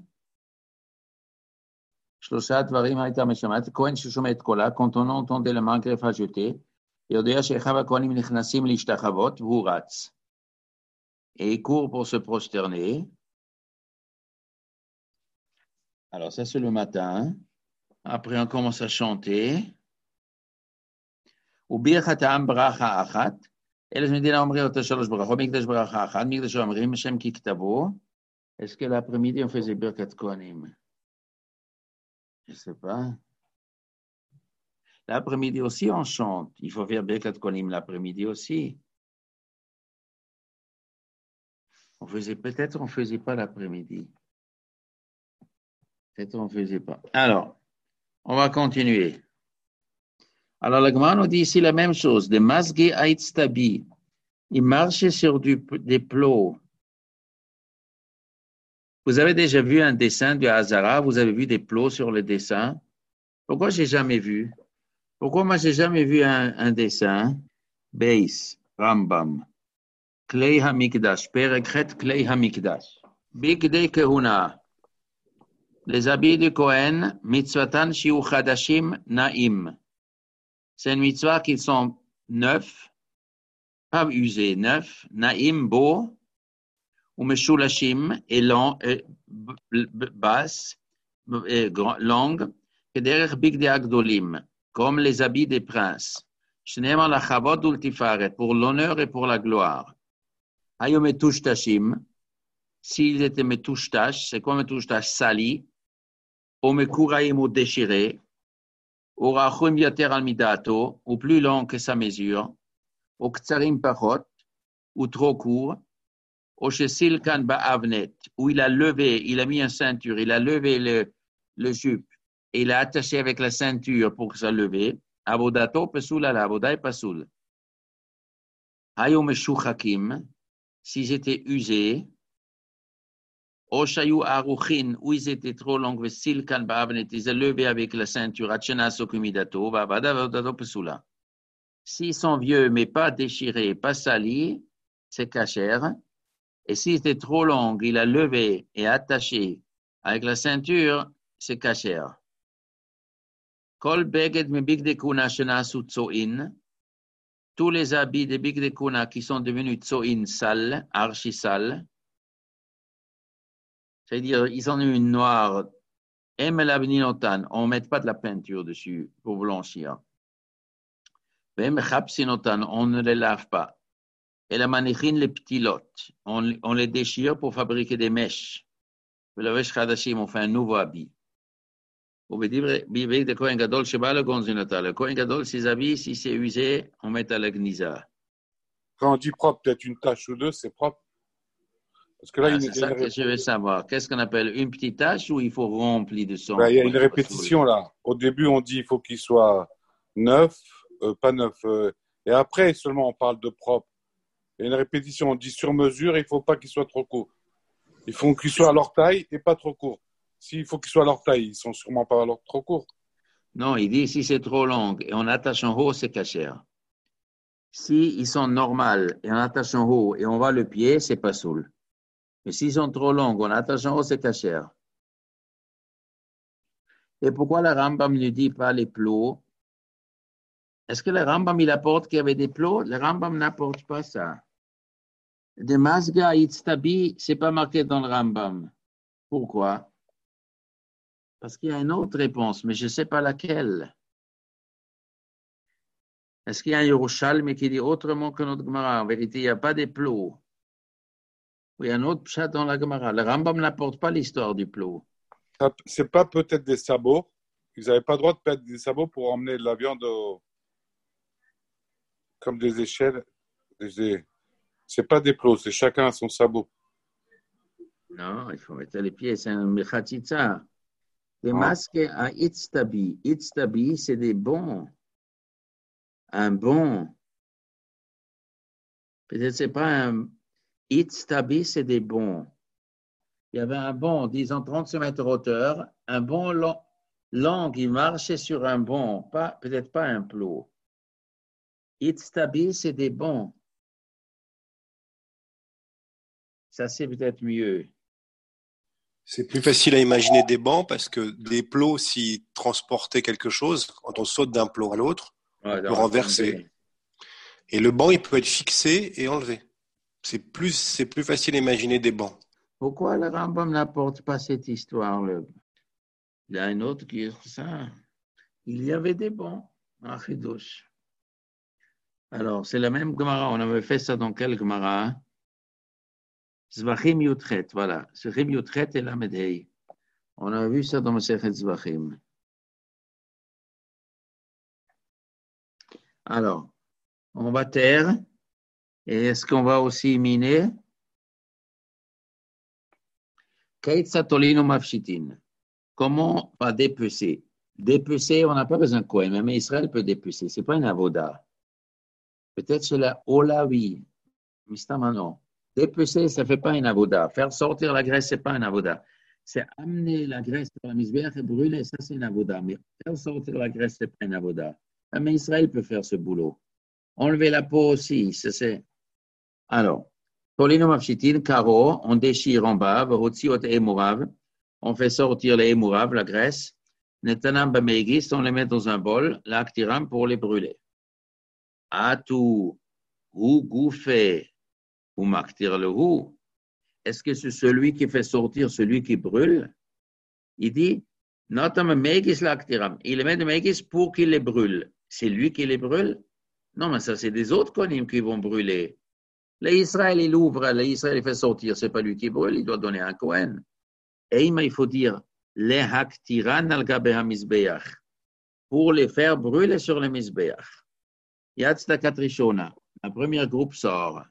Shlosha Dvarim Haïta Meshamat, Kohen Sheshomer Kola, quand on entendait le mangref ajouté, Yodea Shechav Kohanim Nichnasim Lishtachavot, Vuratz. Et il court pour se prosterner. Alors, ça, c'est le matin. Après, on commence à chanter. וברכתם ברכה אחת, אלה שמדינה אומרים אותה שלוש ברכות, מקדש ברכה אחת, מקדש אומרים, שם ככתבו. Est-ce que l'après-midi, on faisait Birkat Kohanim? Je ne sais pas. L'après-midi aussi, on chante. Il faut faire Birkat Kohanim l'après-midi aussi. On faisait, peut-être on ne faisait pas l'après-midi. Peut-être on ne faisait pas. Alors, on va continuer. Alors, la Gemara nous dit ici la même chose. De Masge Aïtztabi, il marchait sur du, des plots. Vous avez déjà vu un dessin du Hazara? Vous avez vu des plots sur le dessin? Pourquoi je n'ai jamais vu? Pourquoi moi, je n'ai jamais vu un, un dessin? Beis, Rambam, Klei HaMikdash, Perekhet Klei HaMikdash. Bigdei Kehuna, les habits du Kohen, Mitzvatan Shiu Chadashim Naim. C'est une mitzvah qui sont neufs, pas usés, neufs, naïm, beaux, ou meshulashim, et long, et basse, et longue, que derrière bigdei agdolim, comme les habits des princes. Shneimar la chavod ultifaret, pour l'honneur et pour la gloire. Hayo metushtashim, s'ils étaient metushtash, c'est quoi metushtash? Sali, ou mekuraim ou déchiré, ou rachum yater al midato, ou plus long que sa mesure, ou ktsarim pachot, ou trop court, ou chez silkan ba'avnet, où il a levé, il a mis une ceinture, il a levé le, le jupe, et il a attaché avec la ceinture pour se lever, avodato pesoul ala, avodah pasoul. Hayo meshuchakim, s'ils étaient usés, Oshayu Aruchin, où ils étaient trop longs, Silkan Ba'avnet, ils ont levé avec la ceinture, Achena Sokumidato, Vavada Vavadato Pesula. S'ils sont vieux, mais pas déchirés, pas salis, c'est cachère. Et s'ils étaient trop longs, il a levé et attaché avec la ceinture, c'est cachère. Kol Beged me Bigdei Kuna Shenasu Tsoin, tous les habits de Bigdei Kuna qui sont devenus Tsoin sales, archi sales, c'est-à-dire, ils ont une noire, on ne met pas de la peinture dessus pour blanchir. On ne les lave pas. Et la manichin, les petits lots, on, on les déchire pour fabriquer des mèches. On fait un nouveau habit. Le Kohen Gadol, le Kohen Gadol, ses habits, si c'est usé, on met à la gnisa. Quand on dit propre, peut-être une tache ou deux, c'est propre. Parce que là, ah, il c'est ça que je veux savoir. Qu'est-ce qu'on appelle une petite tache ou il faut remplir de sang? Ben, il y a une répétition là. Au début, on dit qu'il faut qu'il soit neuf, euh, pas neuf. Euh, et après, seulement, on parle de propre. Il y a une répétition, on dit sur mesure, il ne faut pas qu'il soit trop court. Il faut qu'il soit à leur taille et pas trop court. S'il faut qu'il soit à leur taille, ils ne sont sûrement pas à leur trop court. Non, il dit si c'est trop long et on attache en haut, c'est cachère. Si ils sont normaux et on attache en haut et on va le pied, c'est pas soul. Mais s'ils sont trop longs, on attache en haut, c'est cachère. Et pourquoi le Rambam ne dit pas les plots? Est-ce que le Rambam, il apporte qu'il y avait des plots? Le Rambam n'apporte pas ça. De Masga Itztabi, ce n'est pas marqué dans le Rambam. Pourquoi? Parce qu'il y a une autre réponse, mais je ne sais pas laquelle. Est-ce qu'il y a un Yerushalmi qui dit autrement que notre Gemara? En vérité, il n'y a pas des plots. Il y a un autre pshat dans la Gemara. Le Rambam n'apporte pas l'histoire du plot. Ce n'est pas peut-être des sabots. Ils n'avaient pas le droit de perdre des sabots pour emmener de la viande au... comme des échelles. Ce n'est pas des plots, c'est chacun à son sabot. Non, il faut mettre les pieds, c'est un mechatitza. Des masques à itztabi. Itztabi, c'est des bons. Un bon. Peut-être que ce n'est pas un... Itztabi, c'est des bons. il y avait un bon, disons trente mètres hauteur, un bon long, long qui marchait sur un bon, pas, peut-être pas un plot. Itztabi, c'est des bons. Ça, c'est peut-être mieux. C'est plus facile à imaginer des bancs parce que des plots, s'ils transportaient quelque chose, quand on saute d'un plot à l'autre, Ouais, on peut non, renverser. enlever. Et le banc, il peut être fixé et enlevé. C'est plus, c'est plus facile à imaginer des bancs. Pourquoi le Rambam n'apporte pas cette histoire? Le... Il y a une autre qui est ça. Il y avait des bons en Chidouche. Alors, c'est la même Gemara. On avait fait ça dans quelle Gemara? Zvachim Yutret, voilà. Zvachim Yutret et la Medhei. On a vu ça dans le Sechet Zvachim. Alors, on va taire. Et est-ce qu'on va aussi miner? Kaitsatolino Mafshitin. Comment on va dépecer? Dépecer, on n'a pas besoin de quoi. Même Israël peut dépecer. Ce n'est pas une avoda. Peut-être c'est la Olavi. Mistama, non. Dépecer, ça ne fait pas une avoda. Faire sortir la graisse, ce n'est pas une avoda. C'est amener la graisse dans la misbéach et brûler, ça c'est une avoda. Mais faire sortir la graisse, ce n'est pas une avoda. Mais Israël peut faire ce boulot. Enlever la peau aussi, ça c'est. Alors, Tolino Mafshitin, karo, on déchire en bas, Votziot et Mourav, on fait sortir les Mourav, la graisse. Netanam Bamegis, on les met dans un bol, l'Aktiram pour les brûler. Atu, ou Goufé, ou Maktir le Hou. Est-ce que c'est celui qui fait sortir celui qui brûle? Il dit, Notam Megis l'Aktiram. Il les met de Megis pour qu'il les brûle. C'est lui qui les brûle? Non, mais ça, c'est des autres konim qui vont brûler. L'Israël, il ouvre, l'Israël, il fait sortir, c'est pas lui qui brûle, il doit donner un Kohen. Et il faut dire, les haktiran al gabe ha-mizbeach, pour les faire brûler sur le mizbeach. Yatzta katrishona, la première groupe sort.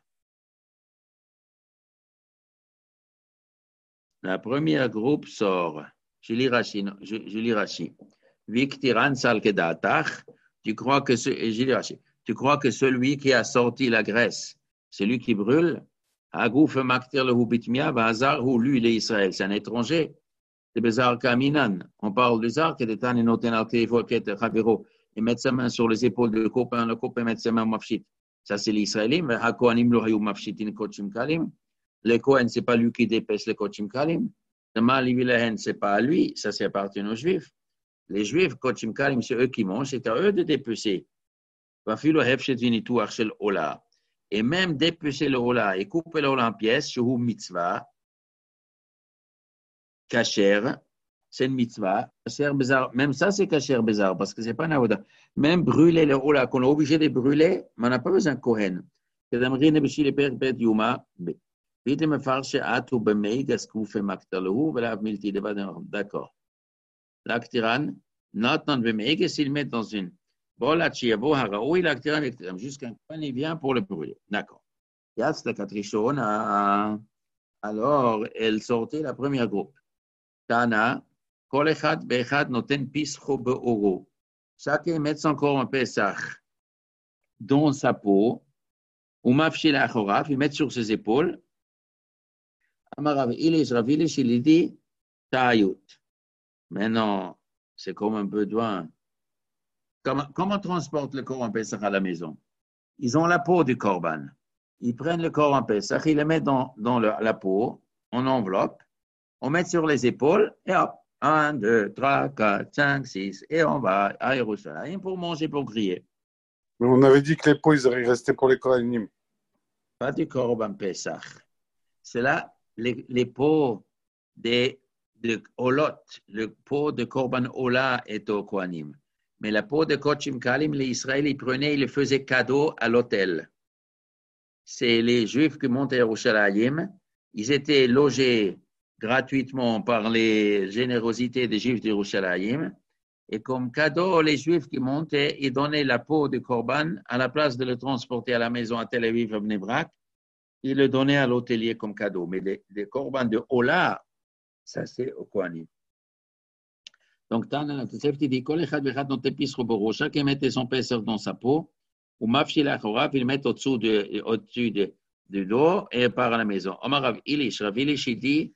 La première groupe sort. Je lis Rashi, je, je lis Rashi. Viktiran sal kedatach, tu crois que ce, je lis Rashi, tu crois que celui qui a sorti la graisse, c'est lui qui brûle? Hagouf maktir le hubitmia, bazar ou lui, il est Israël, c'est un étranger. C'est Bézar Kaminan. On parle du Zar qui est un notenaté, il faut qu'il y ait Chaviro et mettre sa main sur les épaules du copain, le copain met sa main mafshit. Ça, c'est l'Israélien. Mais Hakoanim lo hayu mafshitin kochim kalim. Le Kohen, c'est pas lui qui dépêche le kochim kalim. Le Mali Vilahen, c'est pas à lui. Ça, c'est appartient aux Juifs. Les Juifs, kochim kalim, c'est eux qui mangent. C'est à eux de dépecer. Vafilo hefshet vinitu arshel ola. Et même dépecer le ola et couper le ola en pièces, shuhu mitzvah. Kacher, c'est une mitzvah. Kacher bezar, même ça c'est kacher bezar parce que c'est pas un avoda. Même brûler le ola, qu'on est obligé de brûler, mais on n'a pas besoin de kohen. D'accord. L'actiran, n'attend bemeiges, s'il met dans une bol à chiavo haraoui, l'actiran jusqu'à quand il vient pour le brûler. D'accord. Yatz la katrishona. Alors, elle sortait la première groupe. Tana, kol echad be'echad noten pischo be'oro. Chacun met son corps en Pesach dans sa peau, ou mafshil achoraf, il met sur ses épaules. Amarav ilish ravilish, il dit ta'ayut. Maintenant, c'est comme un peu loin. Comment, comment on transporte le corps en Pesach à la maison? Ils ont la peau du korban. Ils prennent le corps en Pesach, ils le mettent dans, dans le, la peau, en enveloppe. On met sur les épaules et hop, un, deux, trois, quatre, cinq, six, et on va à Jérusalem pour manger, pour griller. Mais on avait dit que les peaux, ils restaient pour les Kohanim. Pas du Korban Pesach. C'est là les, les peaux de, de Olot, le pot de Korban Ola est au Kohanim. Mais la peau de Kochim Kalim, les Israéliens prenaient, ils le faisaient cadeau à l'hôtel. C'est les Juifs qui montaient à Yerushalayim. Ils étaient logés gratuitement par les générosités des Juifs d'Yerushalayim. Et comme cadeau, les Juifs qui montaient, ils donnaient la peau de Korban à la place de le transporter à la maison à Tel Aviv, à Bnei Brak. Ils le donnaient à l'hôtelier comme cadeau. Mais les, les Korban de Ola, ça c'est au Kohanim. Donc, Tana, tu dit, Kol echad vechad noten pischo boro. Chacun mettait son pesseur dans sa peau. Ou mafshil achoraf, il met au-dessous de, au-dessus de, du dos et part à la maison. Omar Rav Ilish, Rav Ilish, il dit,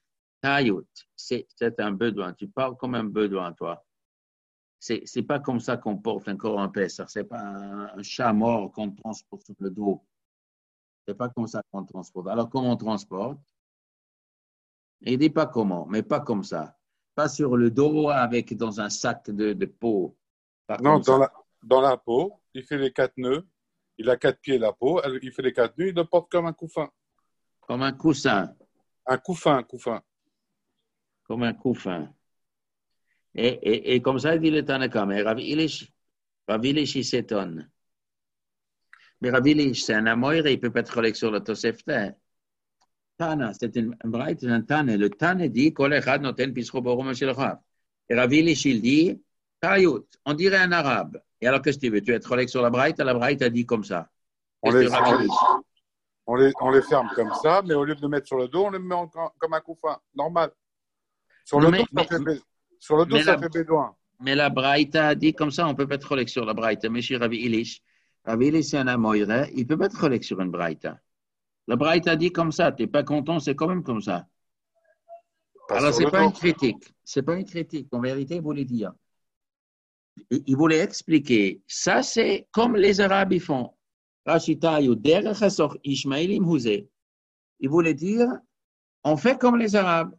Tayout, c'est, c'est un bedoin. Tu parles comme un bedoin, toi. C'est, c'est pas comme ça qu'on porte un corban Pessah. C'est pas un, un chat mort qu'on transporte sur le dos. C'est pas comme ça qu'on transporte. Alors, comment on transporte? Il dit pas comment, mais pas comme ça. Pas sur le dos avec dans un sac de, de peau. Pas Non, comme ça. dans la, dans la peau, il fait les quatre nœuds. Il a quatre pieds la peau. elle- Il fait les quatre nœuds. Il le porte comme un couffin. Comme un coussin. Un couffin, un couffin. Comme un couffin. Et, et, et comme ça, il dit le Tanakh. Mais Rav Ilish, Rav Ilish, il s'étonne. Mais Rav Ilish, c'est un amour, il peut pas être collé sur le Tosefta. Tana, c'est une braït, c'est un Tane. Le Tane dit, Kol echad noten pischo borom shel Rav. Et Rav Ilish, il dit, Tayout, on dirait un arabe. Et alors, qu'est-ce que tu veux? Tu veux être collé sur la braït? La braït a dit comme ça. On Qu'est-ce les, que Rav Ilish? on, les, on les ferme comme ça, mais au lieu de le mettre sur le dos, on les met en- comme un couffin. Normal. Sur Non, le mais- dos, mais- ça fait, bé- sur le dos, mais ça la- fait bédouin. Mais la Braïta a dit comme ça, on ne peut pas être collé sur la Braïta. Mais chez Ravi Ilish, Ravi Ilish, c'est un amoïra, il ne peut pas être collé sur une Braïta. La Braïta dit comme ça, tu n'es pas content, c'est quand même comme ça. Pas Alors, sur ce n'est le pas dos. une critique. Ce n'est pas une critique. En vérité, il voulait dire. Il il voulait expliquer. Ça, c'est comme les Arabes ils font. Rachitayu, derech hasoch Ishmaelim huzeh. Il voulait dire, on fait comme les Arabes.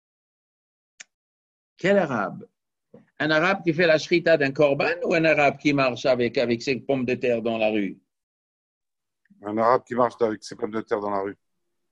Quel Arabe? Un Arabe qui fait la shrita d'un korban ou un Arabe qui marche avec, avec ses pommes de terre dans la rue? Un arabe qui marche avec ses pommes de terre dans la rue.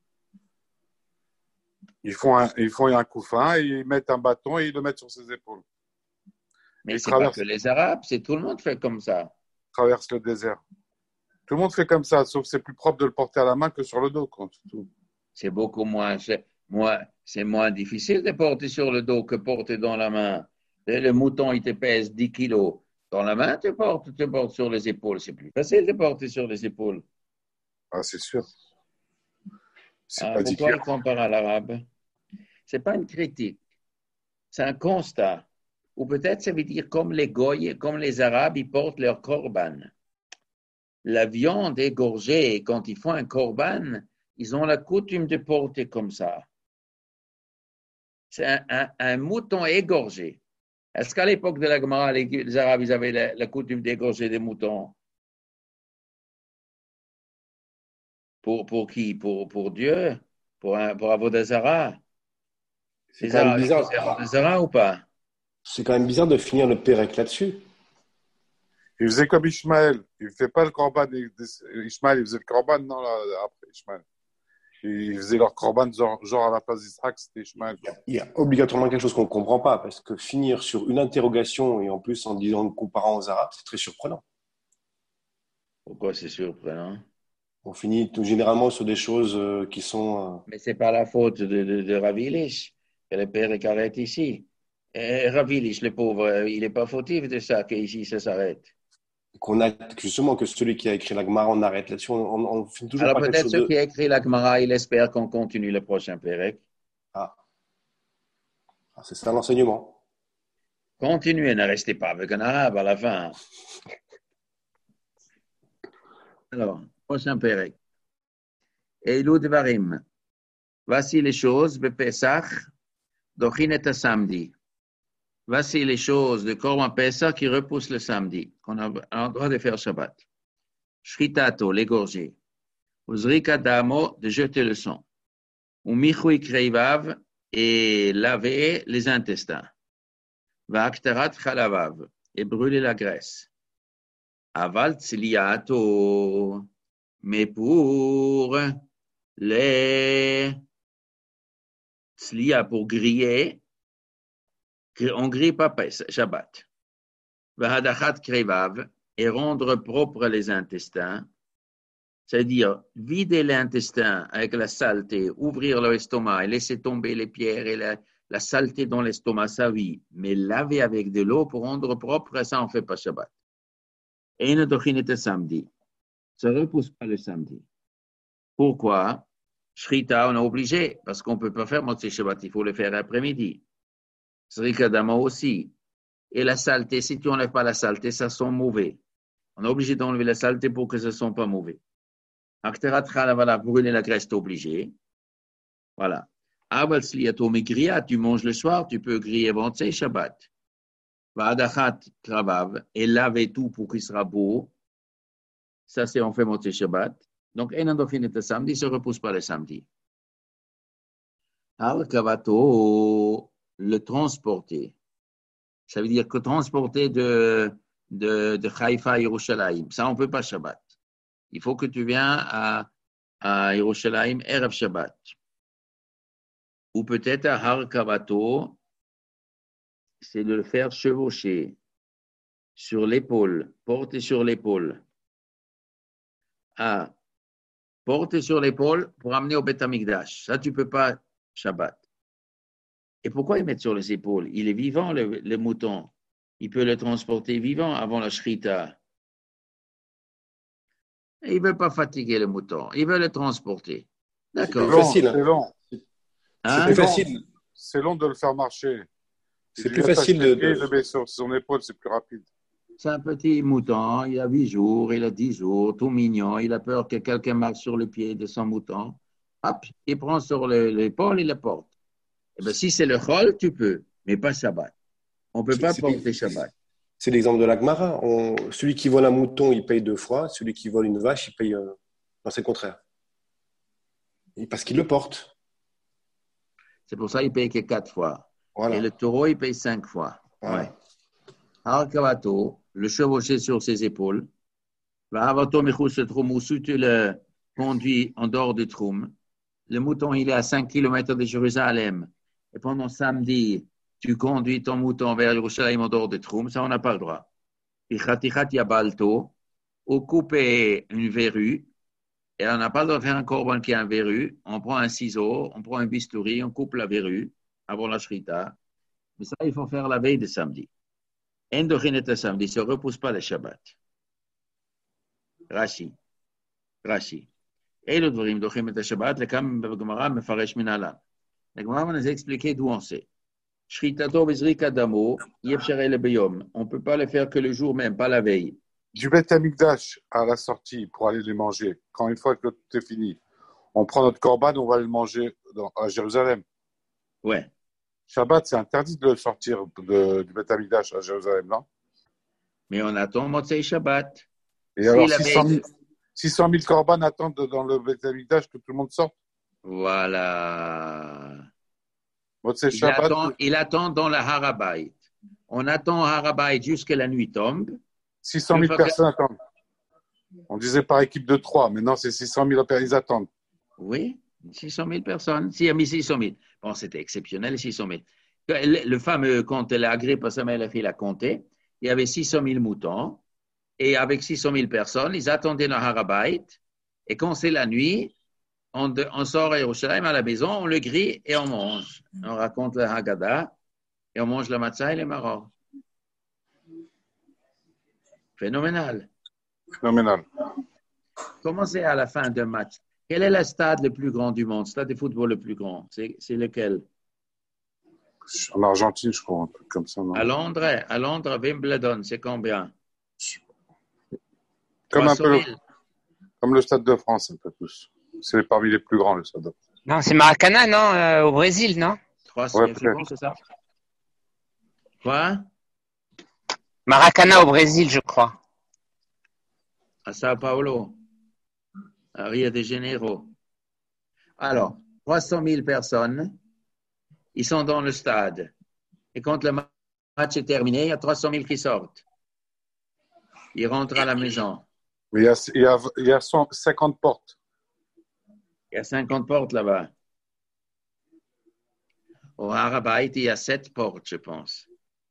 Ils font un, ils font un couffin, ils mettent un bâton et ils le mettent sur ses épaules. Mais Ils ce n'est pas traversent, que les Arabes, c'est tout le monde fait comme ça. traversent le désert. Tout le monde fait comme ça, sauf que c'est plus propre de le porter à la main que sur le dos. Quoi. C'est beaucoup moins, c'est moins, c'est moins difficile de porter sur le dos que porter dans la main. Le, le mouton, il te pèse dix kilos. Dans la main, tu portes, tu portes sur les épaules. C'est plus facile de porter sur les épaules. Ah, c'est sûr. C'est Ah, pas pourquoi dit il compare à l'arabe? Ce n'est pas une critique. C'est un constat. Ou peut-être ça veut dire comme les goyes, comme les arabes, ils portent leur korban. La viande égorgée, quand ils font un korban, ils ont la coutume de porter comme ça. C'est un, un, un mouton égorgé. Est-ce qu'à l'époque de la Gemara, les, les Arabes ils avaient la, la coutume d'égorger des moutons? Pour, pour qui? Pour, pour Dieu? Pour, un, pour Avodazara? C'est Les quand même Arabes ils bizarre. faisaient Avodazara ou pas? C'est quand même bizarre de finir le Pérec là-dessus. Il faisait comme Ishmaël. Il ne fait pas le korban. Ishmaël, il faisait le korban, non, là, après Ishmaël. Ils faisaient leur korban, genre, genre à la place d'Isaac, c'était Ishmaël. Il y a obligatoirement quelque chose qu'on ne comprend pas, parce que finir sur une interrogation et en plus en disant, en comparant aux Arabes, c'est très surprenant. Pourquoi c'est surprenant? On finit tout, généralement sur des choses euh, qui sont... euh, Mais ce n'est pas la faute de, de, de Ravilish que le père arrête ici. Et Ravilish, le pauvre, il n'est pas fautif de ça, qu'ici ça s'arrête. qu'on a justement que celui qui a écrit la Gemara, on arrête là-dessus, on, on, on finit toujours Alors par quelque peut-être chose ceux de... qui a écrit la Gemara, il espère qu'on continue le prochain Pérec. Ah. Ah, c'est ça l'enseignement. Continuez, ne restez pas avec un arabe à la fin. Alors, prochain Pérec. Eilu Devarim. Voici les choses, Bepesach, Dochin et samedi. Voici les choses de Korban Pesach qui repoussent le samedi, qu'on a le droit de faire Shabbat. Shritato, l'égorger. Uzrika damo, de jeter le sang. Ou michui kreivav, et laver les intestins. Vaktarat chalavav, et brûler la graisse. Aval tzliato, mais pour les tzlia, pour griller, on ne grille pas Shabbat. Vahadachat kreivav, et rendre propre les intestins, c'est-à-dire vider l'intestin avec la saleté, ouvrir l'estomac et laisser tomber les pierres et la, la saleté dans l'estomac, ça oui, mais laver avec de l'eau pour rendre propre, ça on ne fait pas Shabbat. Et une dochinette samedi. Ça ne repousse pas le samedi. Pourquoi? Shrita, on est obligé, parce qu'on ne peut pas faire Motzei Shabbat, il faut le faire après-midi. Zrika Dama aussi. Et la saleté, si tu n'enlèves pas la saleté, ça sent mauvais. On est obligé d'enlever la saleté pour que ça ne sente pas mauvais. Akterat Chalavala, brûler la graisse, c'est obligé. Voilà. אבל צליעתו מגריעה, tu manges le soir, tu peux griller Motzei Shabbat. Va'adachat kravav, et laver tout pour qu'il sera beau. Ça, c'est on fait Motzei Shabbat. Donc, un endorphine est samedi, il ne se repousse pas le samedi. Al kavato, le transporter. Ça veut dire que transporter de, de, de Haïfa à Yerushalayim. Ça, on ne peut pas Shabbat. Il faut que tu viennes à, à Yerushalayim, Erev Shabbat. Ou peut-être à Har Kavato, c'est de le faire chevaucher sur l'épaule, porter sur l'épaule. Ah, porter sur l'épaule pour amener au Beth Amikdash. Ça, tu ne peux pas Shabbat. Et pourquoi ils mettent sur les épaules? Il est vivant, le, le mouton. Il peut le transporter vivant avant la shrita. Et il ne veut pas fatiguer le mouton. Il veut le transporter. D'accord. C'est facile. Hein. C'est long. Hein? C'est facile. C'est long de le faire marcher. C'est Si plus tu facile de. de... le met sur son épaule, c'est plus rapide. C'est un petit mouton. Il a huit jours, il a dix jours, tout mignon. Il a peur que quelqu'un marche sur le pied de son mouton. Hop, il prend sur le, l'épaule, il le porte. Eh bien, si c'est le chol, tu peux, mais pas Shabbat. On ne peut pas C'est- porter Shabbat. C'est l'exemple de l'Agmara. On... Celui qui vole un mouton, il paye deux fois. Celui qui vole une vache, il paye. Euh... Non, c'est le contraire. Et parce qu'il le porte. C'est pour ça qu'il paye que quatre fois. Voilà. Et le taureau, il paye cinq fois. Voilà. Ouais. Al-Kavato, le chevaucher sur ses épaules. Va'avato mechus troum, ou si tu le conduis en dehors du troum. Le mouton, il est à cinq kilomètres de Jérusalem. Et pendant samedi, tu conduis ton mouton vers Jérusalem en dehors du troum. Ça, on n'a pas le droit. Ichatichat yabalto, ou couper une verrue. Et on n'a pas le droit de faire un corban qui a un verrue. On prend un ciseau, on prend un bistouri, on coupe la verrue avant la shrita. Mais ça, il faut faire la veille de samedi. Endochin est samedi, ne se repousse pas le Shabbat. Rashi. Rashi. Et le dvorim dochem et Shabbat, le kam b'gemara mefaresh minala. La Gemara nous a expliqué d'où on sait. Shritato v'zrika damo, yefshere le beyom. On ne peut pas le faire que le jour même, pas la veille. Du Beth Amikdash à la sortie pour aller les manger. Quand une fois que tout est fini, on prend notre korban, on va le manger dans, à Jérusalem. Ouais. Shabbat, c'est interdit de le sortir de, du Beth Amikdash à Jérusalem, non? Mais on attend Motzei Shabbat. Et Si alors, la six cent veille- mille, six cent mille korban attendent dans le Beth Amikdash que tout le monde sorte. Voilà. Motzei Il Shabbat, attend, il attend dans la Harabait. On attend Harabait jusqu'à la nuit tombe. six cent mille Une fois personnes attendent. On disait par équipe de trois, maintenant c'est six cent mille personnes, ils attendent. Oui, six cent mille personnes. S'il a mis six cent mille. Bon, c'était exceptionnel, six cent mille. Le, le fameux compte, la Agrippa, sa mère, la fille, l'a compté. Il y avait six cent mille moutons. Et avec six cent mille personnes, ils attendaient le Harabait. Et quand c'est la nuit, on, de- on sort à Yerushalayim à la maison, on le grille et on mange. On raconte le Haggadah et on mange la matzah et le maror. Phénoménal. Phénoménal. Comment c'est à la fin d'un match? Quel est le stade le plus grand du monde? Stade de football le plus grand? C'est, c'est lequel? En Argentine, je crois, un truc comme ça, non? À Londres, à Londres, Wimbledon, c'est combien? Comme un trois cent peu le, mille. comme le Stade de France, un peu plus. C'est parmi les plus grands, le Stade de France. Non, c'est Maracana, non, euh, au Brésil, non? trois cents Ouais, c'est bon, peut-être. c'est ça? Quoi? Maracana au Brésil, je crois. À Sao Paulo, à Rio de Janeiro. Alors, trois cent mille personnes, ils sont dans le stade. Et quand le match est terminé, il y a trois cent mille qui sortent. Ils rentrent à la maison. Mais il y a, il y a, il y a cent cinquante portes. Il y a cinquante portes là-bas. Au Harabait, il y a sept portes, je pense.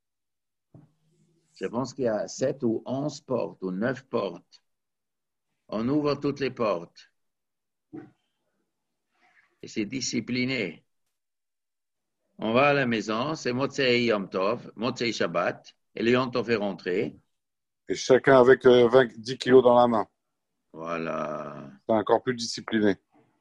Je pense qu'il y a sept ou onze portes ou neuf portes. On ouvre toutes les portes. Et c'est discipliné. On va à la maison, c'est Motzei Yom Tov, Motzei Shabbat, et le Yom Tov est rentré. Et chacun avec euh, vingt, dix kilos dans la main. Voilà. C'est encore plus discipliné.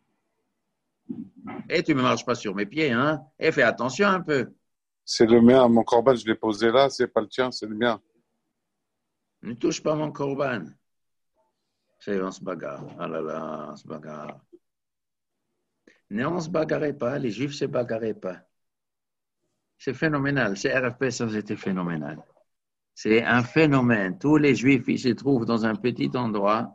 Et tu ne me marches pas sur mes pieds, hein? Et fais attention un peu. C'est le mien, mon corban, je l'ai posé là, c'est pas le tien, c'est le mien. Ne touche pas mon korban. C'est on se bagarre. Ah là là, on se bagarre. Mais on ne se bagarrait pas, les Juifs ne se bagarraient pas. C'est phénoménal. C'est R F P, ça c'était phénoménal. C'est un phénomène. Tous les Juifs, ils se trouvent dans un petit endroit.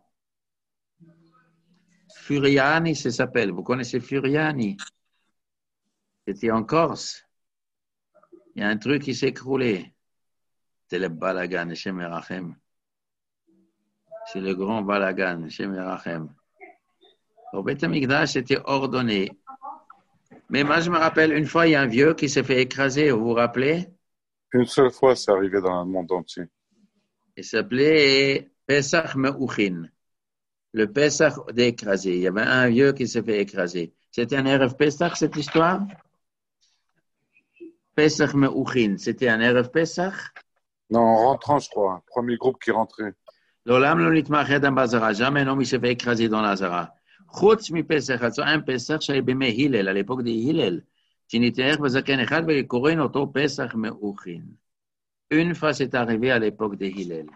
Furiani, ça s'appelle. Vous connaissez Furiani? C'était en Corse. Il y a un truc qui s'est écroulé. C'est le balagan, Shem Merachem. C'est le grand balagan, Shem Merachem. Au Beth Amikdash, c'était ordonné. Mais moi, je me rappelle, une fois, il y a un vieux qui s'est fait écraser, vous vous rappelez? Une seule fois, c'est arrivé dans le monde entier. Il s'appelait Pesach Meuchin. Le Pesach d'écraser. Il y avait un vieux qui s'est fait écraser. C'était un R F Pesach, cette histoire? Pesach Meuchin. C'était un R F Pesach? Non, en rentrant, je crois. Premier groupe qui rentrait. L'Olam lo nitmached en Bazara. Jamais un homme il s'est fait écraser dans la Zara. Chutz mi Pesach. Un Pesach, j'avais bimé Hillel, à l'époque de Hillel. Tiniter bazaken echad ve'korin oto Pesach Meuchin. Une fois, c'est arrivé à l'époque de Hillel.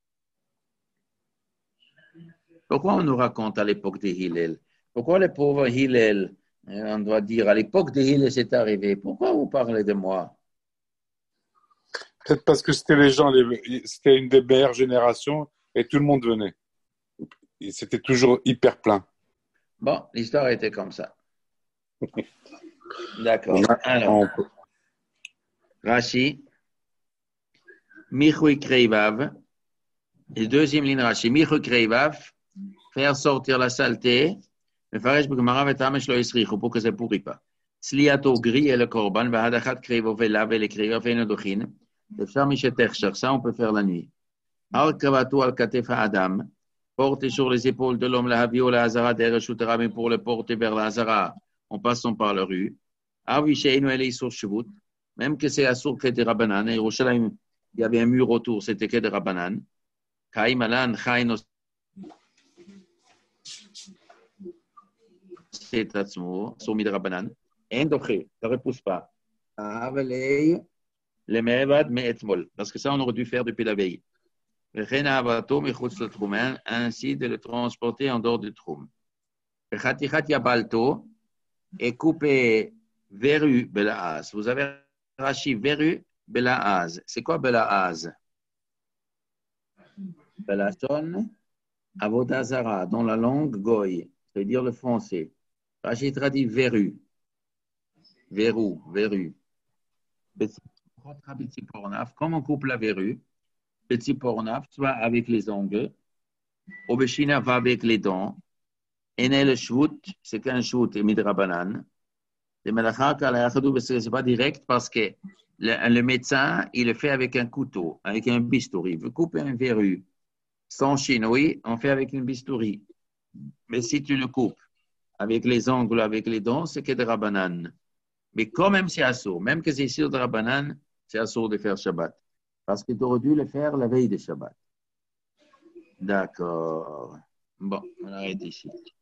Pourquoi on nous raconte à l'époque de Hillel? Pourquoi le pauvre Hillel, on doit dire, à l'époque de Hillel, c'est arrivé? Pourquoi vous parlez de moi? Peut-être parce que c'était les gens, les- c'était une des meilleures générations et tout le monde venait. Et c'était toujours hyper plein. Bon, l'histoire était comme ça. D'accord. On a- Alors, on- Rashi, Michui Kreivav, et deuxième ligne Rashi, Michui Kreivav, faire sortir la saleté, mais Faresh B'Gemara v'Tamesh lo yisrichu, pour que ça ne pourrit pas. Sliato gris et le korban, v'hadachat Kreivo v'elav et le Kreivo v'enodochin, de faire Mishetercher, ça on peut faire la nuit. Al Kavatu al Katef Adam, porter sur les épaules de l'homme la Havio la Hazara derechutera, mais pour le porter vers la Hazara, en passant par la rue. Avisheinu el Isur Shevut, même que c'est Asur Kete Rabanan, et Yerushalayim, il y avait un mur autour, c'était Kete Rabanan. Kaim Alan Chaino c'est Atzmo, Soumi de Rabanan. Endoché, ça ne repousse pas. Avalei, le Mevad Me'etmol, parce que ça on aurait dû faire depuis la veille. Ainsi de le transporter en dehors du trône. Et couper Veru Belaaz. Vous avez Rashi Veru Belaaz. C'est quoi Belaaz? Belashon Avodazara, dans la langue goy, c'est-à-dire le français. Rashi traduit Veru. Veru, Veru. Comment on coupe la verrue? Petit pornaf, soit avec les ongles, Obeshina va avec les dents, Ene le shoot, c'est qu'un shoot, et midrabanan. Le melachak, c'est pas direct parce que le, le médecin, il le fait avec un couteau, avec un bistouri. Il veut couper un verrue sans chinois, on fait avec une bistouri. Mais si tu le coupes avec les ongles, avec les dents, c'est que de rabanan. Mais quand même, c'est assourd. Même que c'est sur de rabanan, c'est assourd de faire Shabbat. Parce que tu aurais dû le faire la veille de Shabbat. D'accord. Bon, on arrête ici.